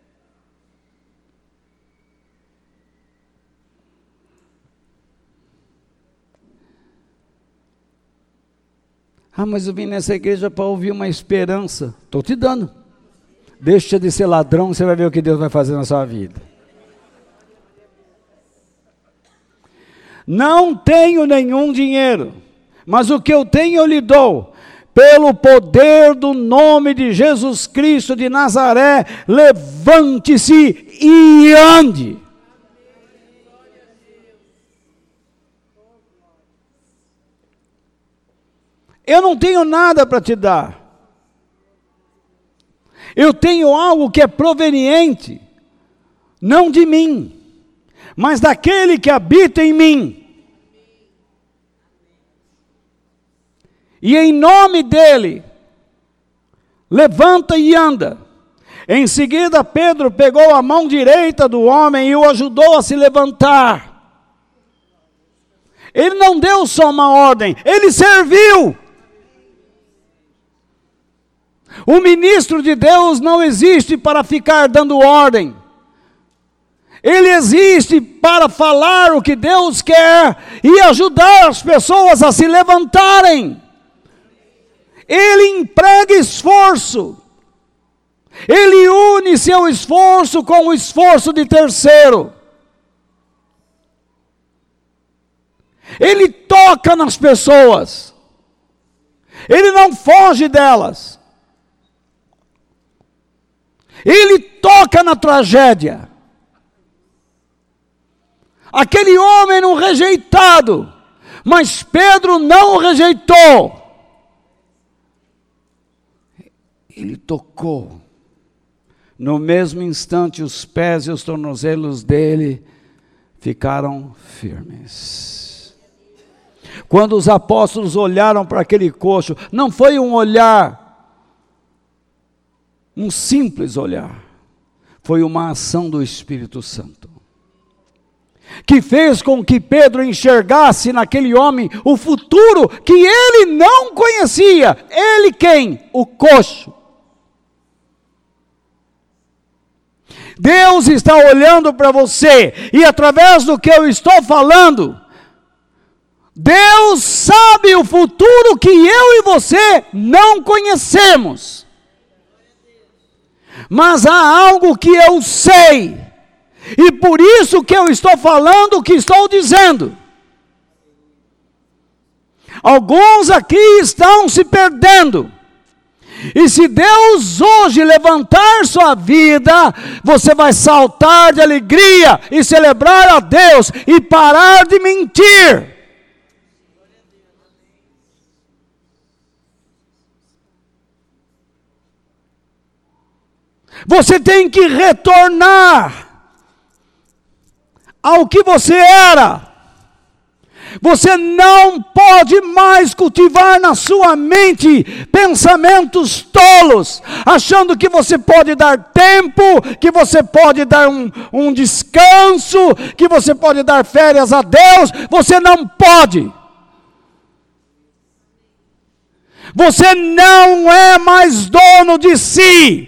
Ah, mas eu vim nessa igreja para ouvir uma esperança. Estou te dando. Deixa de ser ladrão, você vai ver o que Deus vai fazer na sua vida. Não tenho nenhum dinheiro, mas o que eu tenho eu lhe dou. Pelo poder do nome de Jesus Cristo de Nazaré, levante-se e ande. Eu não tenho nada para te dar. Eu tenho algo que é proveniente, não de mim, mas daquele que habita em mim. E em nome dele, levanta e anda. Em seguida, Pedro pegou a mão direita do homem e o ajudou a se levantar. Ele não deu só uma ordem, ele serviu. O ministro de Deus não existe para ficar dando ordem. Ele existe para falar o que Deus quer e ajudar as pessoas a se levantarem. Ele emprega esforço. Ele une seu esforço com o esforço de terceiro. Ele toca nas pessoas. Ele não foge delas. Ele toca na tragédia. Aquele homem era um rejeitado, mas Pedro não o rejeitou. Ele tocou. No mesmo instante, os pés e os tornozelos dele ficaram firmes. Quando os apóstolos olharam para aquele coxo, não foi um olhar, um simples olhar, foi uma ação do Espírito Santo, que fez com que Pedro enxergasse naquele homem o futuro que ele não conhecia. Ele quem? O coxo. Deus está olhando para você, e através do que eu estou falando, Deus sabe o futuro que eu e você não conhecemos. Mas há algo que eu sei, e por isso que eu estou falando o que estou dizendo. Alguns aqui estão se perdendo. E se Deus hoje levantar sua vida, você vai saltar de alegria e celebrar a Deus e parar de mentir. Você tem que retornar ao que você era. Você não pode mais cultivar na sua mente pensamentos tolos, achando que você pode dar tempo, que você pode dar um descanso, que você pode dar férias a Deus. Você não pode. Você não é mais dono de si.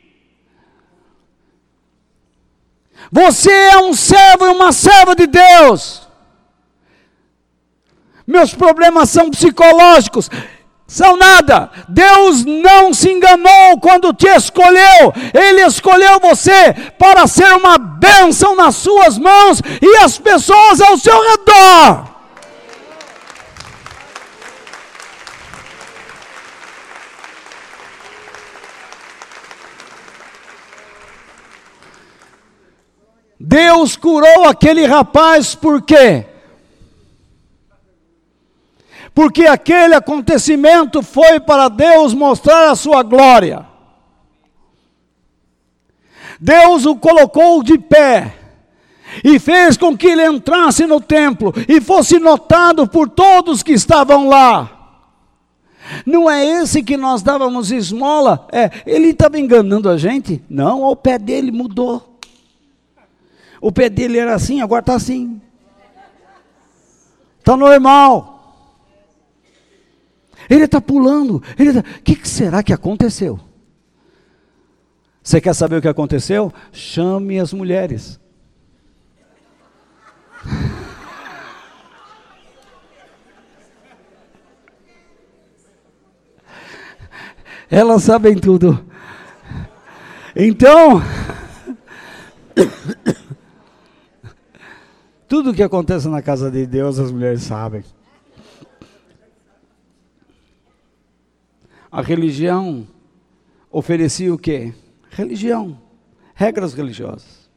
Você é um servo e uma serva de Deus. Meus problemas são psicológicos, são nada. Deus não se enganou quando te escolheu. Ele escolheu você para ser uma bênção nas suas mãos e as pessoas ao seu redor. Deus curou aquele rapaz por quê? Porque aquele acontecimento foi para Deus mostrar a sua glória. Deus o colocou de pé e fez com que ele entrasse no templo e fosse notado por todos que estavam lá. Não é esse que nós dávamos esmola? Ele estava enganando a gente? Não, o pé dele mudou. O pé dele era assim, agora está assim. Está normal. Ele está pulando. O que será que aconteceu? Você quer saber o que aconteceu? Chame as mulheres. Elas sabem tudo. Então, tudo que acontece na casa de Deus, as mulheres sabem. A religião oferecia o quê? Religião, regras religiosas.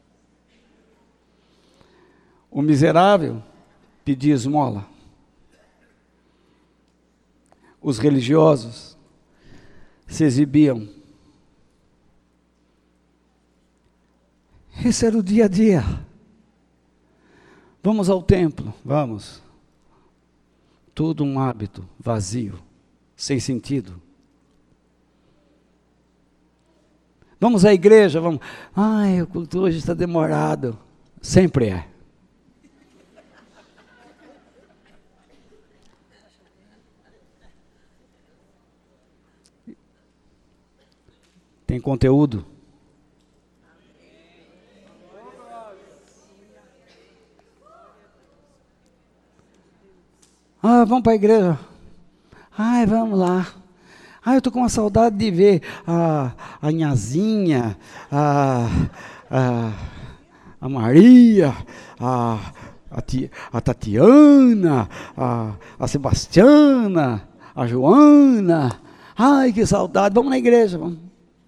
O miserável pedia esmola. Os religiosos se exibiam. Esse era o dia a dia. Vamos ao templo, vamos. Tudo um hábito vazio, sem sentido. Vamos à igreja, vamos. Ai, o culto hoje está demorado. Sempre é. Tem conteúdo? Ah, vamos para a igreja. Ai, vamos lá. Ah, eu estou com uma saudade de ver a Nhazinha, a, a Maria, a Tatiana, a Sebastiana, a Joana. Ai, que saudade. Vamos na igreja, vamos.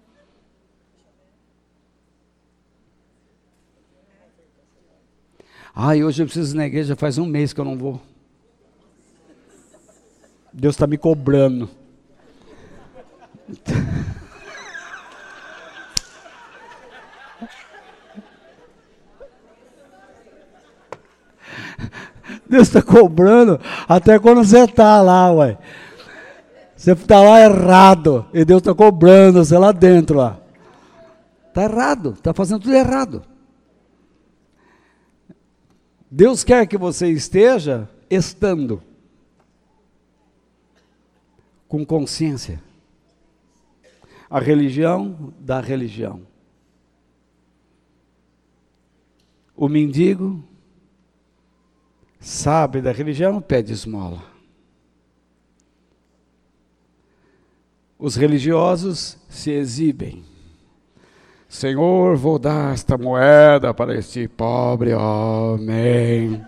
Ai, hoje eu preciso ir na igreja, faz um mês que eu não vou. Deus está me cobrando. Deus está cobrando até quando você está lá, ué. Você está lá errado e Deus está cobrando você lá dentro, lá. Está errado, está fazendo tudo errado. Deus quer que você esteja estando com consciência. A religião da religião. O mendigo sabe da religião, pede esmola. Os religiosos se exibem. Senhor, vou dar esta moeda para este pobre homem.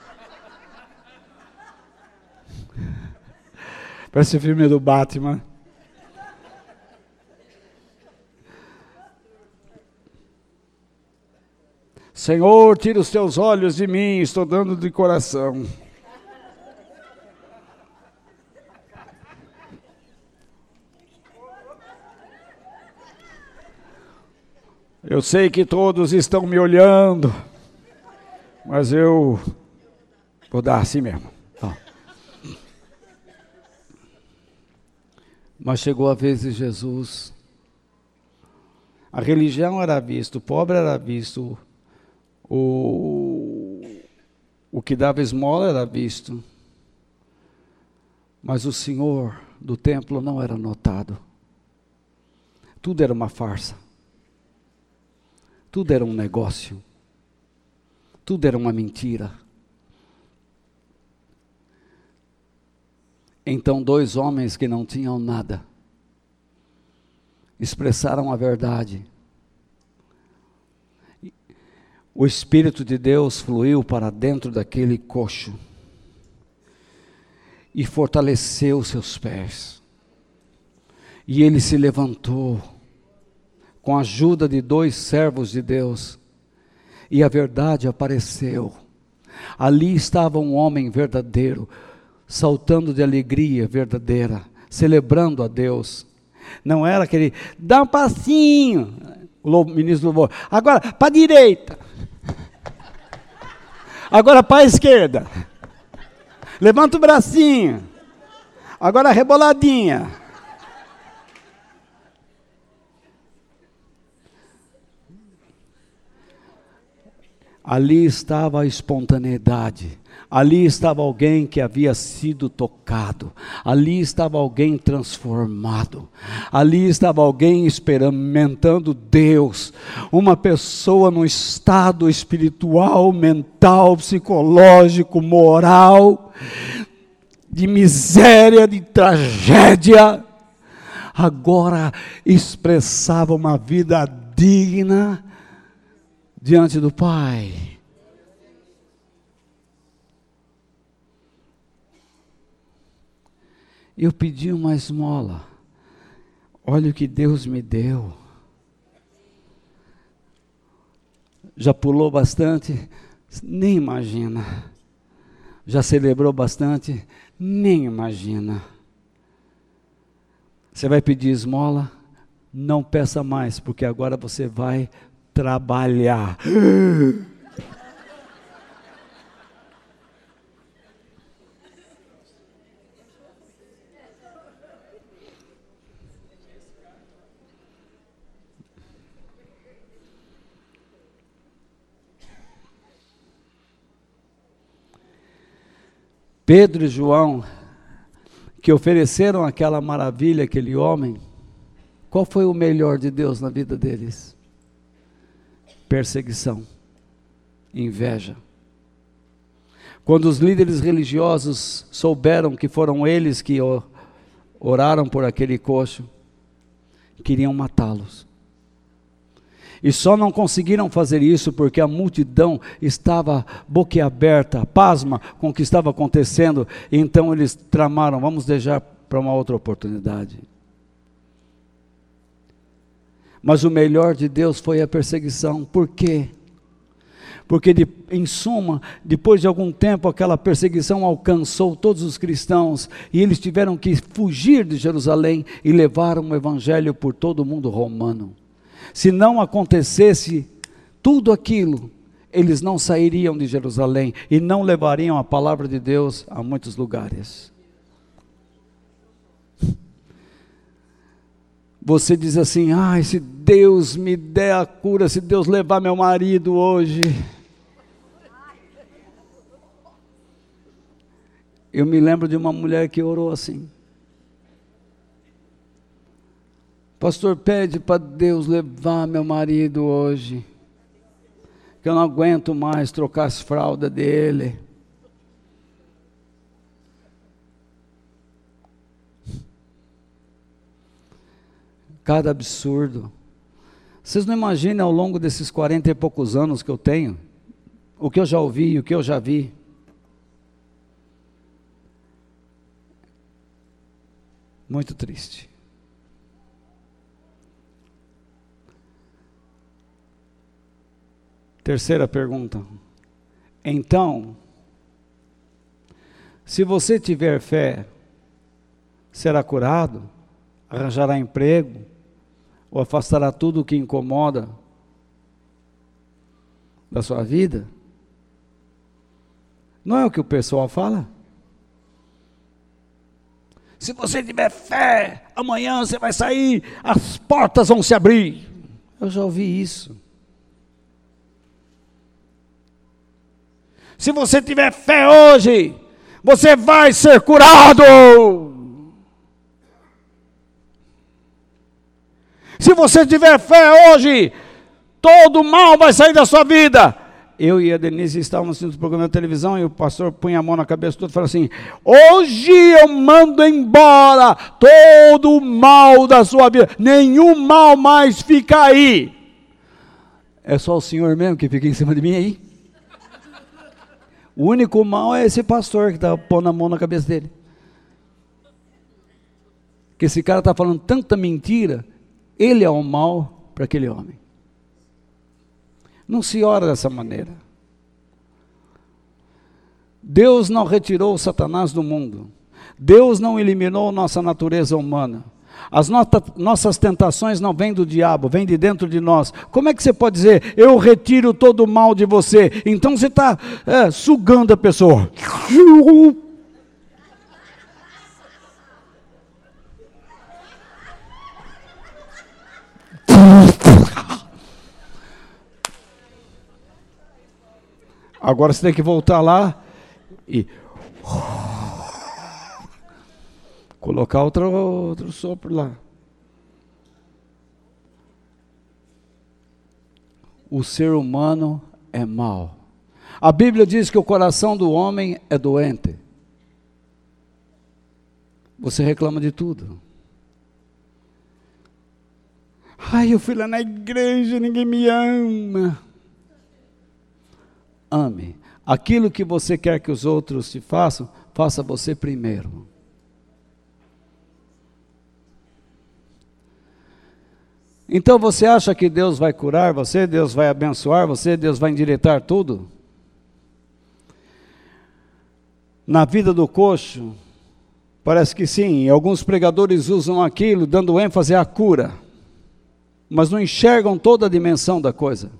Parece o filme do Batman. Senhor, tira os teus olhos de mim, estou dando de coração. Eu sei que todos estão me olhando, mas eu vou dar assim mesmo. Ó. Mas chegou a vez de Jesus. A religião era vista, o pobre era visto, o que dava esmola era visto, mas o Senhor do templo não era notado. Tudo era uma farsa. Tudo era um negócio. Tudo era uma mentira. Então 2 homens que não tinham nada expressaram a verdade. O Espírito de Deus fluiu para dentro daquele coxo e fortaleceu seus pés. E ele se levantou com a ajuda de 2 servos de Deus, e a verdade apareceu. Ali estava um homem verdadeiro, saltando de alegria verdadeira, celebrando a Deus. Não era aquele, dá um passinho, o ministro do louvor, agora para a direita, agora para a esquerda, levanta o bracinho, agora reboladinha. Ali estava a espontaneidade, ali estava alguém que havia sido tocado, ali estava alguém transformado, ali estava alguém experimentando Deus, uma pessoa num estado espiritual, mental, psicológico, moral, de miséria, de tragédia, agora expressava uma vida digna diante do Pai. Eu pedi uma esmola. Olha o que Deus me deu. Já pulou bastante? Nem imagina. Já celebrou bastante? Nem imagina. Você vai pedir esmola? Não peça mais, porque agora você vai trabalhar. Pedro e João, que ofereceram aquela maravilha, aquele homem, qual foi o melhor de Deus na vida deles? Perseguição, inveja. Quando os líderes religiosos souberam que foram eles que oraram por aquele coxo, queriam matá-los. E só não conseguiram fazer isso porque a multidão estava boquiaberta, pasma com o que estava acontecendo. E então eles tramaram, vamos deixar para uma outra oportunidade. Mas o melhor de Deus foi a perseguição. Por quê? Porque em suma, depois de algum tempo, aquela perseguição alcançou todos os cristãos, e eles tiveram que fugir de Jerusalém e levaram o evangelho por todo o mundo romano. Se não acontecesse tudo aquilo, eles não sairiam de Jerusalém e não levariam a palavra de Deus a muitos lugares. Você diz assim: ai, se Deus me der a cura, se Deus levar meu marido hoje. Eu me lembro de uma mulher que orou assim: pastor, pede para Deus levar meu marido hoje, que eu não aguento mais trocar as fraldas dele. Cada absurdo. Vocês não imaginam ao longo desses 40 e poucos anos que eu tenho, o que eu já ouvi, o que eu já vi. Muito triste. Terceira pergunta. Então, se você tiver fé, será curado? Arranjará emprego? Ou afastará tudo o que incomoda da sua vida? Não é o que o pessoal fala? Se você tiver fé, amanhã você vai sair, as portas vão se abrir. Eu já ouvi isso. Se você tiver fé hoje, você vai ser curado. Se você tiver fé hoje, todo mal vai sair da sua vida. Eu e a Denise estávamos no programa de televisão e o pastor punha a mão na cabeça e falou assim: hoje eu mando embora todo o mal da sua vida, nenhum mal mais fica aí. É só o Senhor mesmo que fica em cima de mim aí? O único mal é esse pastor que está pondo a mão na cabeça dele. Que esse cara está falando tanta mentira, ele é o mal para aquele homem. Não se ora dessa maneira. Deus não retirou Satanás do mundo. Deus não eliminou nossa natureza humana. As nossas tentações não vêm do diabo, vêm de dentro de nós. Como é que você pode dizer, eu retiro todo o mal de você? Então você está sugando a pessoa. Agora você tem que voltar lá e colocar outro sopro lá. O ser humano é mau. A Bíblia diz que o coração do homem é doente. Você reclama de tudo. Ai, eu fui lá na igreja, ninguém me ama. Ame. Aquilo que você quer que os outros te façam, faça você primeiro. Então você acha que Deus vai curar você, Deus vai abençoar você, Deus vai endireitar tudo? Na vida do coxo, parece que sim, alguns pregadores usam aquilo, dando ênfase à cura, mas não enxergam toda a dimensão da coisa.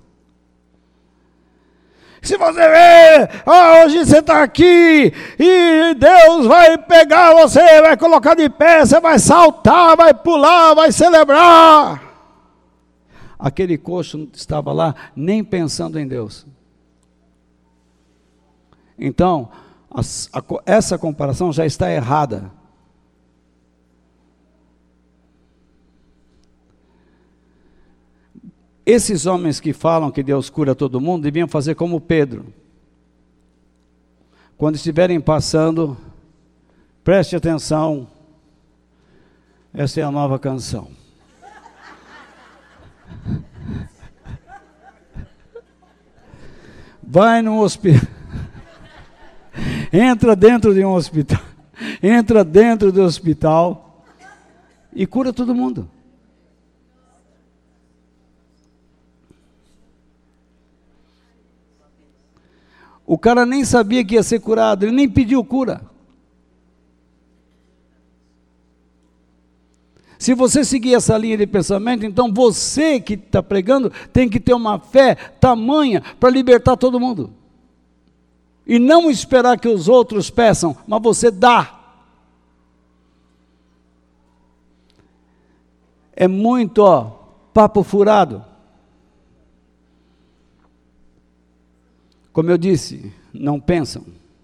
Se você vê, hoje você está aqui, e Deus vai pegar você, vai colocar de pé, você vai saltar, vai pular, vai celebrar. Aquele coxo estava lá nem pensando em Deus. Então, Essa comparação já está errada. Esses homens que falam que Deus cura todo mundo deviam fazer como Pedro. Quando estiverem passando, preste atenção, essa é a nova canção. Vai no hospital, entra dentro de um hospital, entra dentro do hospital e cura todo mundo. O cara nem sabia que ia ser curado, ele nem pediu cura. Se você seguir essa linha de pensamento, então você que está pregando tem que ter uma fé tamanha para libertar todo mundo. E não esperar que os outros peçam, mas você dá. É muito, papo furado. Como eu disse, não pensam.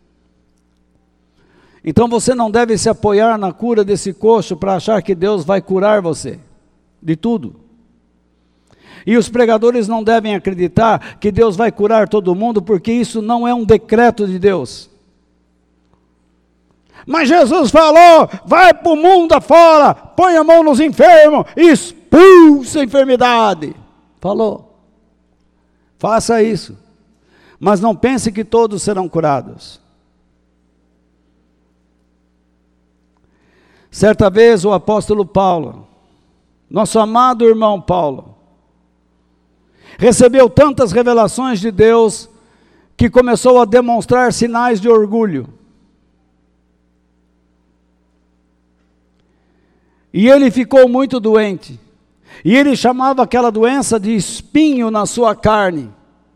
Então você não deve se apoiar na cura desse coxo para achar que Deus vai curar você de tudo. E os pregadores não devem acreditar que Deus vai curar todo mundo, porque isso não é um decreto de Deus. Mas Jesus falou, vai para o mundo afora, põe a mão nos enfermos, expulsa a enfermidade. Falou. Faça isso. Mas não pense que todos serão curados. Certa vez o apóstolo Paulo, nosso amado irmão Paulo, recebeu tantas revelações de Deus que começou a demonstrar sinais de orgulho. E ele ficou muito doente. E ele chamava aquela doença de espinho na sua carne.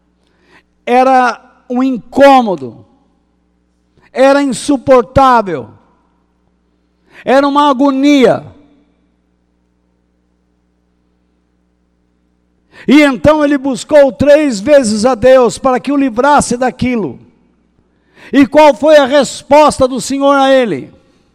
Era um incômodo, era insuportável, era uma agonia. E então ele buscou 3 vezes a Deus para que o livrasse daquilo. E qual foi a resposta do Senhor a ele?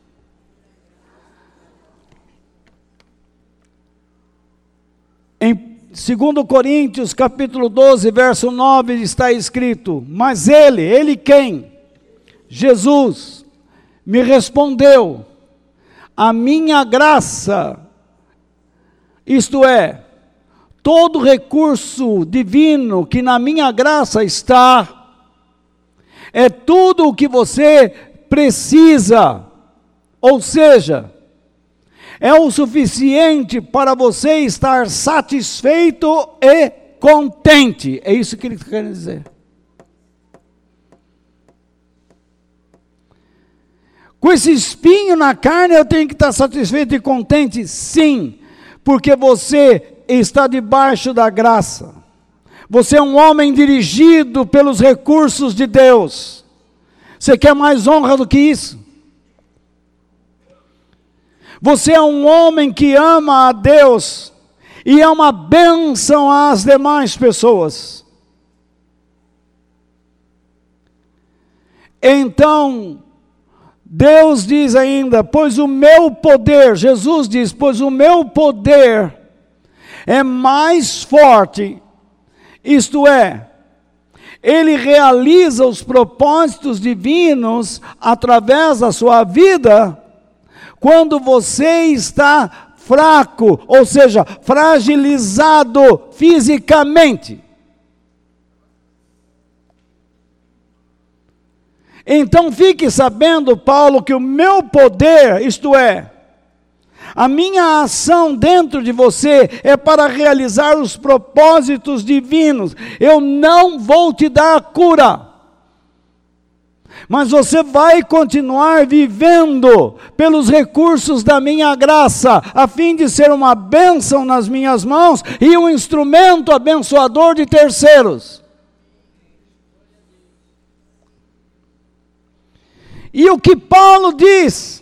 Em 2 Coríntios, capítulo 12, verso 9, está escrito, mas ele quem? Jesus, me respondeu, a minha graça, isto é, todo recurso divino que na minha graça está, é tudo o que você precisa, ou seja, é o suficiente para você estar satisfeito e contente. É isso que ele quer dizer. Com esse espinho na carne eu tenho que estar satisfeito e contente? Sim, porque você está debaixo da graça. Você é um homem dirigido pelos recursos de Deus. Você quer mais honra do que isso? Você é um homem que ama a Deus e é uma bênção às demais pessoas. Então, Deus diz ainda, pois o meu poder, Jesus diz, pois o meu poder é mais forte, isto é, ele realiza os propósitos divinos através da sua vida, quando você está fraco, ou seja, fragilizado fisicamente. Então fique sabendo, Paulo, que o meu poder, isto é, a minha ação dentro de você é para realizar os propósitos divinos. Eu não vou te dar a cura. Mas você vai continuar vivendo pelos recursos da minha graça, a fim de ser uma bênção nas minhas mãos e um instrumento abençoador de terceiros. E o que Paulo diz,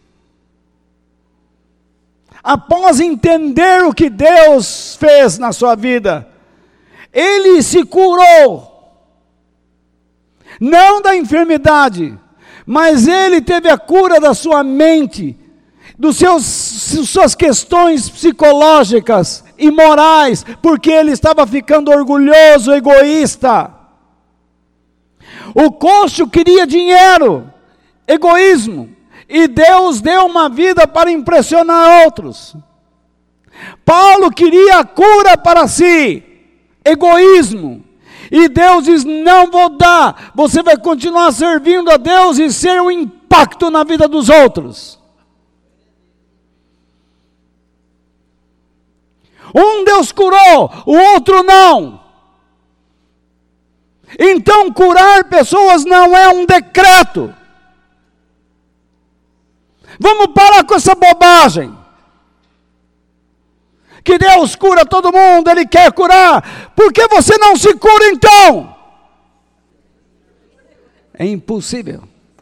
após entender o que Deus fez na sua vida, ele se curou. Não da enfermidade, Mas ele teve a cura da sua mente, suas questões psicológicas e morais, porque ele estava ficando orgulhoso, egoísta. O coxo queria dinheiro, egoísmo, e Deus deu uma vida para impressionar outros. Paulo queria a cura para si, egoísmo, e Deus diz: não vou dar, você vai continuar servindo a Deus e ser um impacto na vida dos outros. Um Deus curou, o outro não. Então curar pessoas não é um decreto. Vamos parar com essa bobagem. Que Deus cura todo mundo, Ele quer curar. Por que você não se cura então? É impossível.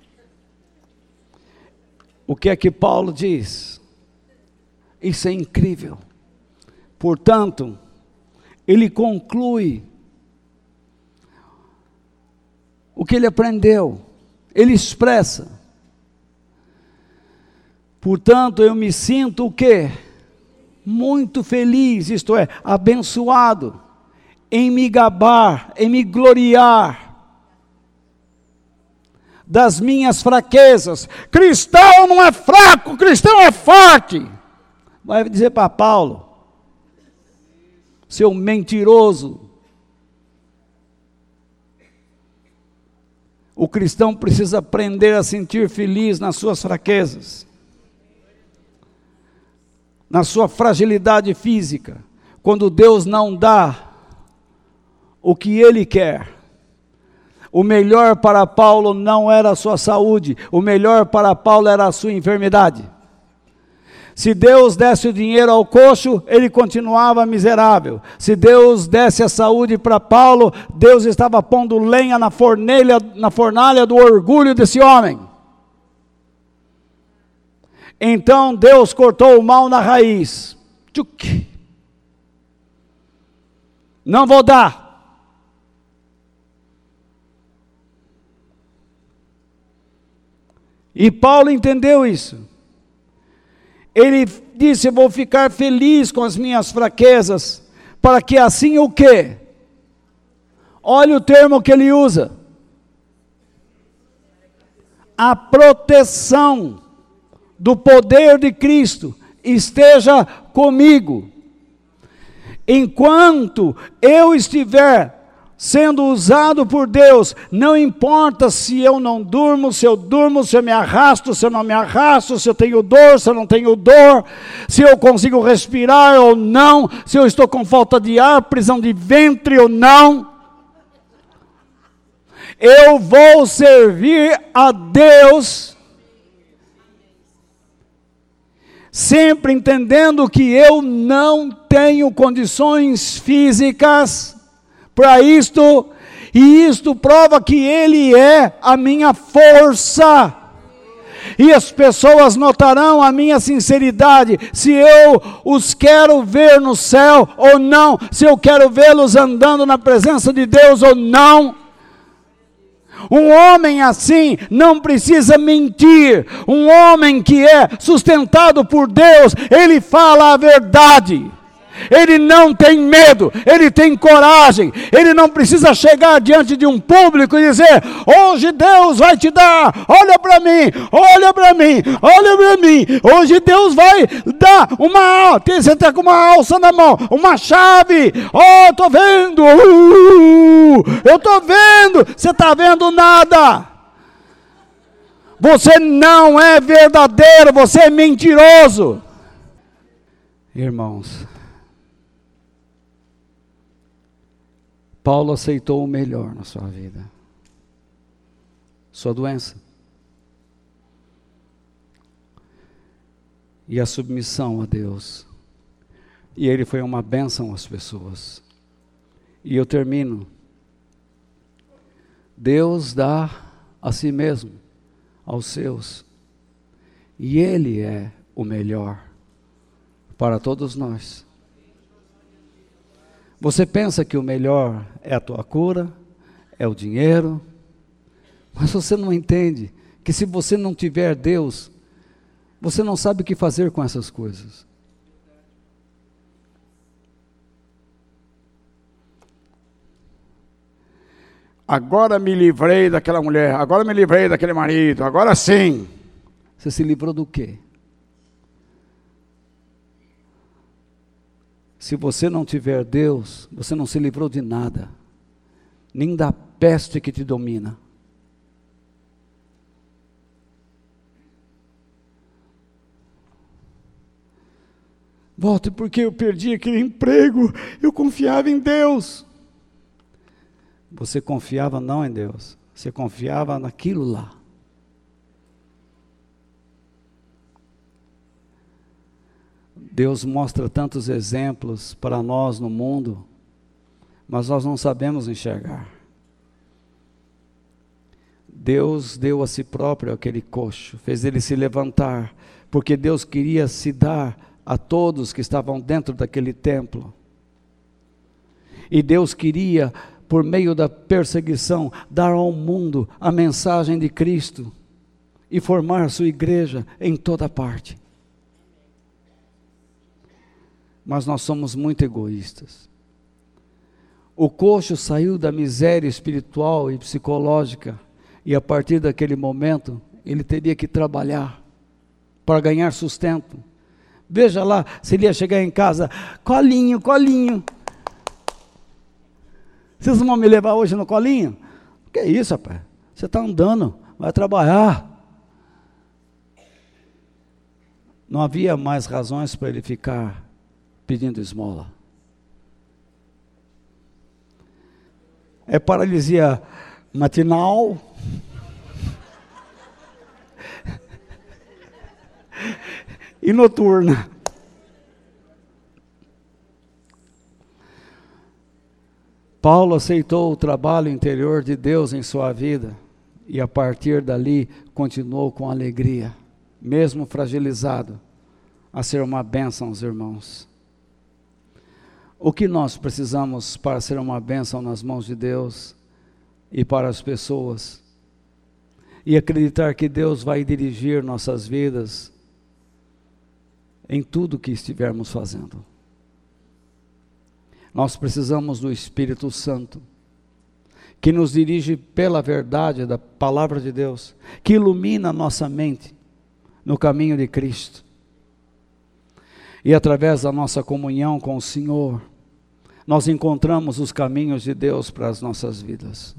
O que é que Paulo diz? Isso é incrível. Portanto, ele conclui o que ele aprendeu, ele expressa. Portanto, eu me sinto o quê? Muito feliz, isto é, abençoado, em me gabar, em me gloriar das minhas fraquezas. Cristão não é fraco, cristão é forte. Vai dizer para Paulo, seu mentiroso. O cristão precisa aprender a sentir feliz nas suas fraquezas, na sua fragilidade física, quando Deus não dá o que Ele quer. O melhor para Paulo não era a sua saúde, o melhor para Paulo era a sua enfermidade. Se Deus desse o dinheiro ao coxo, ele continuava miserável. Se Deus desse a saúde para Paulo, Deus estava pondo lenha na fornalha do orgulho desse homem. Então Deus cortou o mal na raiz. Tchuc. Não vou dar. E Paulo entendeu isso. Ele disse: vou ficar feliz com as minhas fraquezas, para que assim o quê? Olha o termo que ele usa. A proteção do poder de Cristo esteja comigo. Enquanto eu estiver sendo usado por Deus, não importa se eu não durmo, se eu durmo, se eu me arrasto, se eu não me arrasto, se eu tenho dor, se eu não tenho dor, se eu consigo respirar ou não, se eu estou com falta de ar, prisão de ventre ou não, eu vou servir a Deus, sempre entendendo que eu não tenho condições físicas para isto, e isto prova que Ele é a minha força, e as pessoas notarão a minha sinceridade, se eu os quero ver no céu ou não, se eu quero vê-los andando na presença de Deus ou não. Um homem assim não precisa mentir. Um homem que é sustentado por Deus, ele fala a verdade. Ele não tem medo, ele tem coragem, ele não precisa chegar diante de um público e dizer: hoje Deus vai te dar, olha para mim, olha para mim, olha para mim, hoje Deus vai dar uma, você está com uma alça na mão, uma chave, estou vendo, eu estou vendo, você está vendo nada, você não é verdadeiro, você é mentiroso. Irmãos, Paulo aceitou o melhor na sua vida, sua doença, e a submissão a Deus, e ele foi uma bênção às pessoas. E eu termino: Deus dá a si mesmo, aos seus, e Ele é o melhor para todos nós. Você pensa que o melhor é a tua cura, é o dinheiro, mas você não entende que se você não tiver Deus, você não sabe o que fazer com essas coisas. Agora me livrei daquela mulher, agora me livrei daquele marido, agora sim. Você se livrou do quê? Se você não tiver Deus, você não se livrou de nada, nem da peste que te domina. Volte, porque eu perdi aquele emprego, eu confiava em Deus. Você confiava não em Deus, você confiava naquilo lá. Deus mostra tantos exemplos para nós no mundo, mas nós não sabemos enxergar. Deus deu a si próprio aquele coxo, fez ele se levantar, porque Deus queria se dar a todos que estavam dentro daquele templo. E Deus queria, por meio da perseguição, dar ao mundo a mensagem de Cristo e formar sua igreja em toda parte. Mas nós somos muito egoístas. O coxo saiu da miséria espiritual e psicológica, e a partir daquele momento, ele teria que trabalhar para ganhar sustento. Veja lá, se ele ia chegar em casa, colinho, colinho. Vocês vão me levar hoje no colinho? Que é isso, rapaz? Você está andando, vai trabalhar. Não havia mais razões para ele ficar pedindo esmola. É paralisia matinal, e noturna. Paulo aceitou o trabalho interior de Deus em sua vida e a partir dali continuou com alegria, mesmo fragilizado, a ser uma bênção aos irmãos. O que nós precisamos para ser uma bênção nas mãos de Deus e para as pessoas? E acreditar que Deus vai dirigir nossas vidas em tudo que estivermos fazendo. Nós precisamos do Espírito Santo, que nos dirige pela verdade da palavra de Deus, que ilumina a nossa mente no caminho de Cristo. E através da nossa comunhão com o Senhor, nós encontramos os caminhos de Deus para as nossas vidas.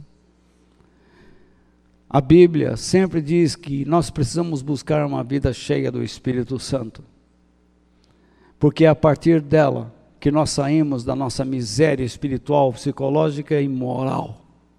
A Bíblia sempre diz que nós precisamos buscar uma vida cheia do Espírito Santo, porque é a partir dela que nós saímos da nossa miséria espiritual, psicológica e moral.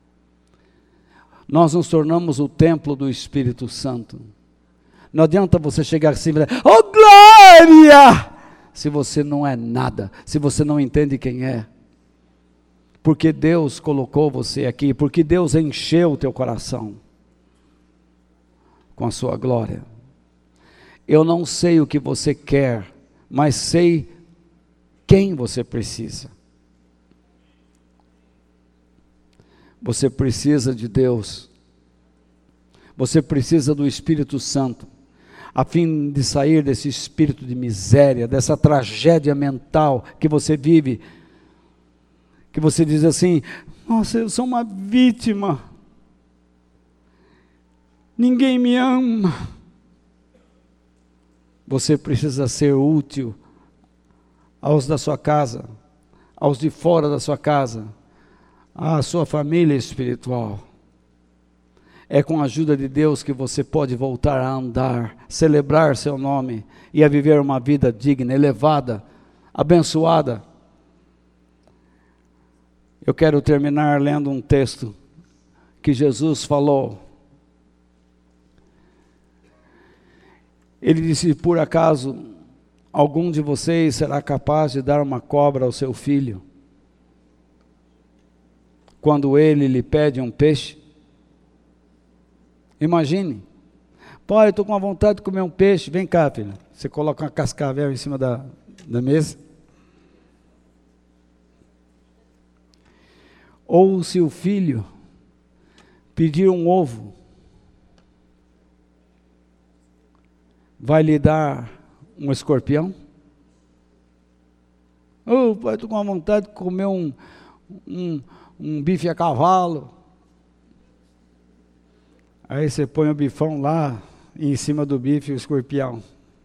Nós nos tornamos o templo do Espírito Santo. Não adianta você chegar assim e dizer, oh glória! Se você não é nada, se você não entende quem é. Porque Deus colocou você aqui, porque Deus encheu o teu coração com a sua glória. Eu não sei o que você quer, mas sei quem você precisa. Você precisa de Deus. Você precisa do Espírito Santo, a fim de sair desse espírito de miséria, dessa tragédia mental que você vive, que você diz assim, nossa, eu sou uma vítima, ninguém me ama. Você precisa ser útil aos da sua casa, aos de fora da sua casa, à sua família espiritual. É com a ajuda de Deus que você pode voltar a andar, celebrar seu nome e a viver uma vida digna, elevada, abençoada. Eu quero terminar lendo um texto que Jesus falou. Ele disse, por acaso algum de vocês será capaz de dar uma cobra ao seu filho, quando ele lhe pede um peixe? Imagine, pai, eu estou com a vontade de comer um peixe, vem cá, filho. Você coloca uma cascavel em cima da mesa. Ou se o filho pedir um ovo, vai lhe dar um escorpião? Oh, pai, estou com vontade de comer um bife a cavalo. Aí você põe o bifão lá, e em cima do bife o escorpião.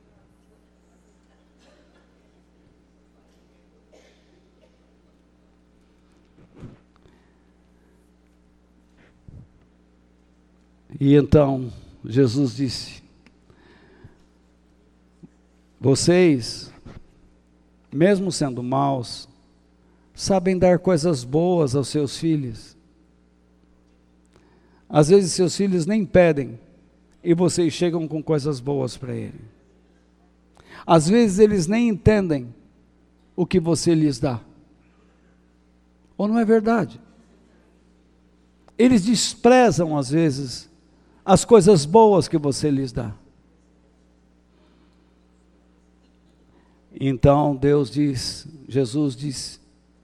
E então, Jesus disse: vocês, mesmo sendo maus, sabem dar coisas boas aos seus filhos. Às vezes seus filhos nem pedem, e vocês chegam com coisas boas para ele. Às vezes eles nem entendem o que você lhes dá. Ou não é verdade? Eles desprezam às vezes as coisas boas que você lhes dá. Então Deus diz, Jesus diz: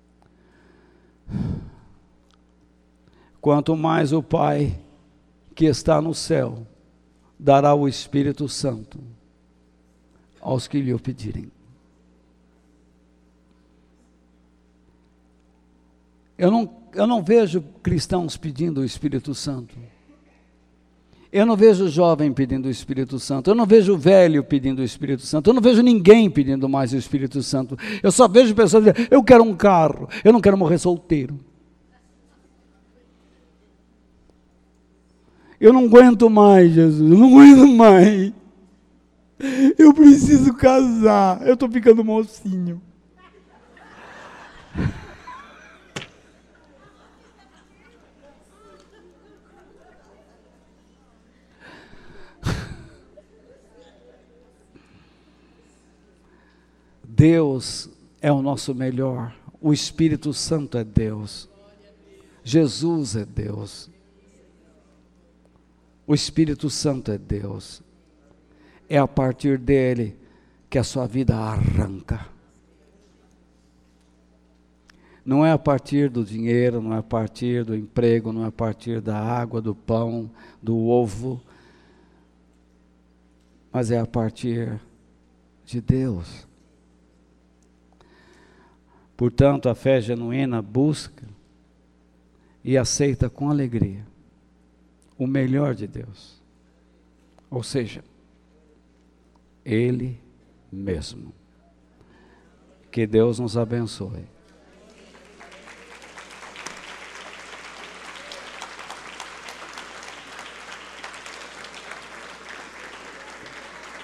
quanto mais o Pai que está no céu dará o Espírito Santo aos que lhe o pedirem. Eu não vejo cristãos pedindo o Espírito Santo. Eu não vejo jovem pedindo o Espírito Santo. Eu não vejo velho pedindo o Espírito Santo. Eu não vejo ninguém pedindo mais o Espírito Santo. Eu só vejo pessoas dizendo: eu quero um carro, eu não quero morrer solteiro. Eu não aguento mais, Jesus, eu não aguento mais. Eu preciso casar, eu estou ficando mocinho. Deus é o nosso melhor, o Espírito Santo é Deus, Jesus é Deus, o Espírito Santo é Deus, é a partir dele que a sua vida arranca. Não é a partir do dinheiro, não é a partir do emprego, não é a partir da água, do pão, do ovo, mas é a partir de Deus. Portanto, a fé genuína busca e aceita com alegria o melhor de Deus, ou seja, Ele mesmo. Que Deus nos abençoe.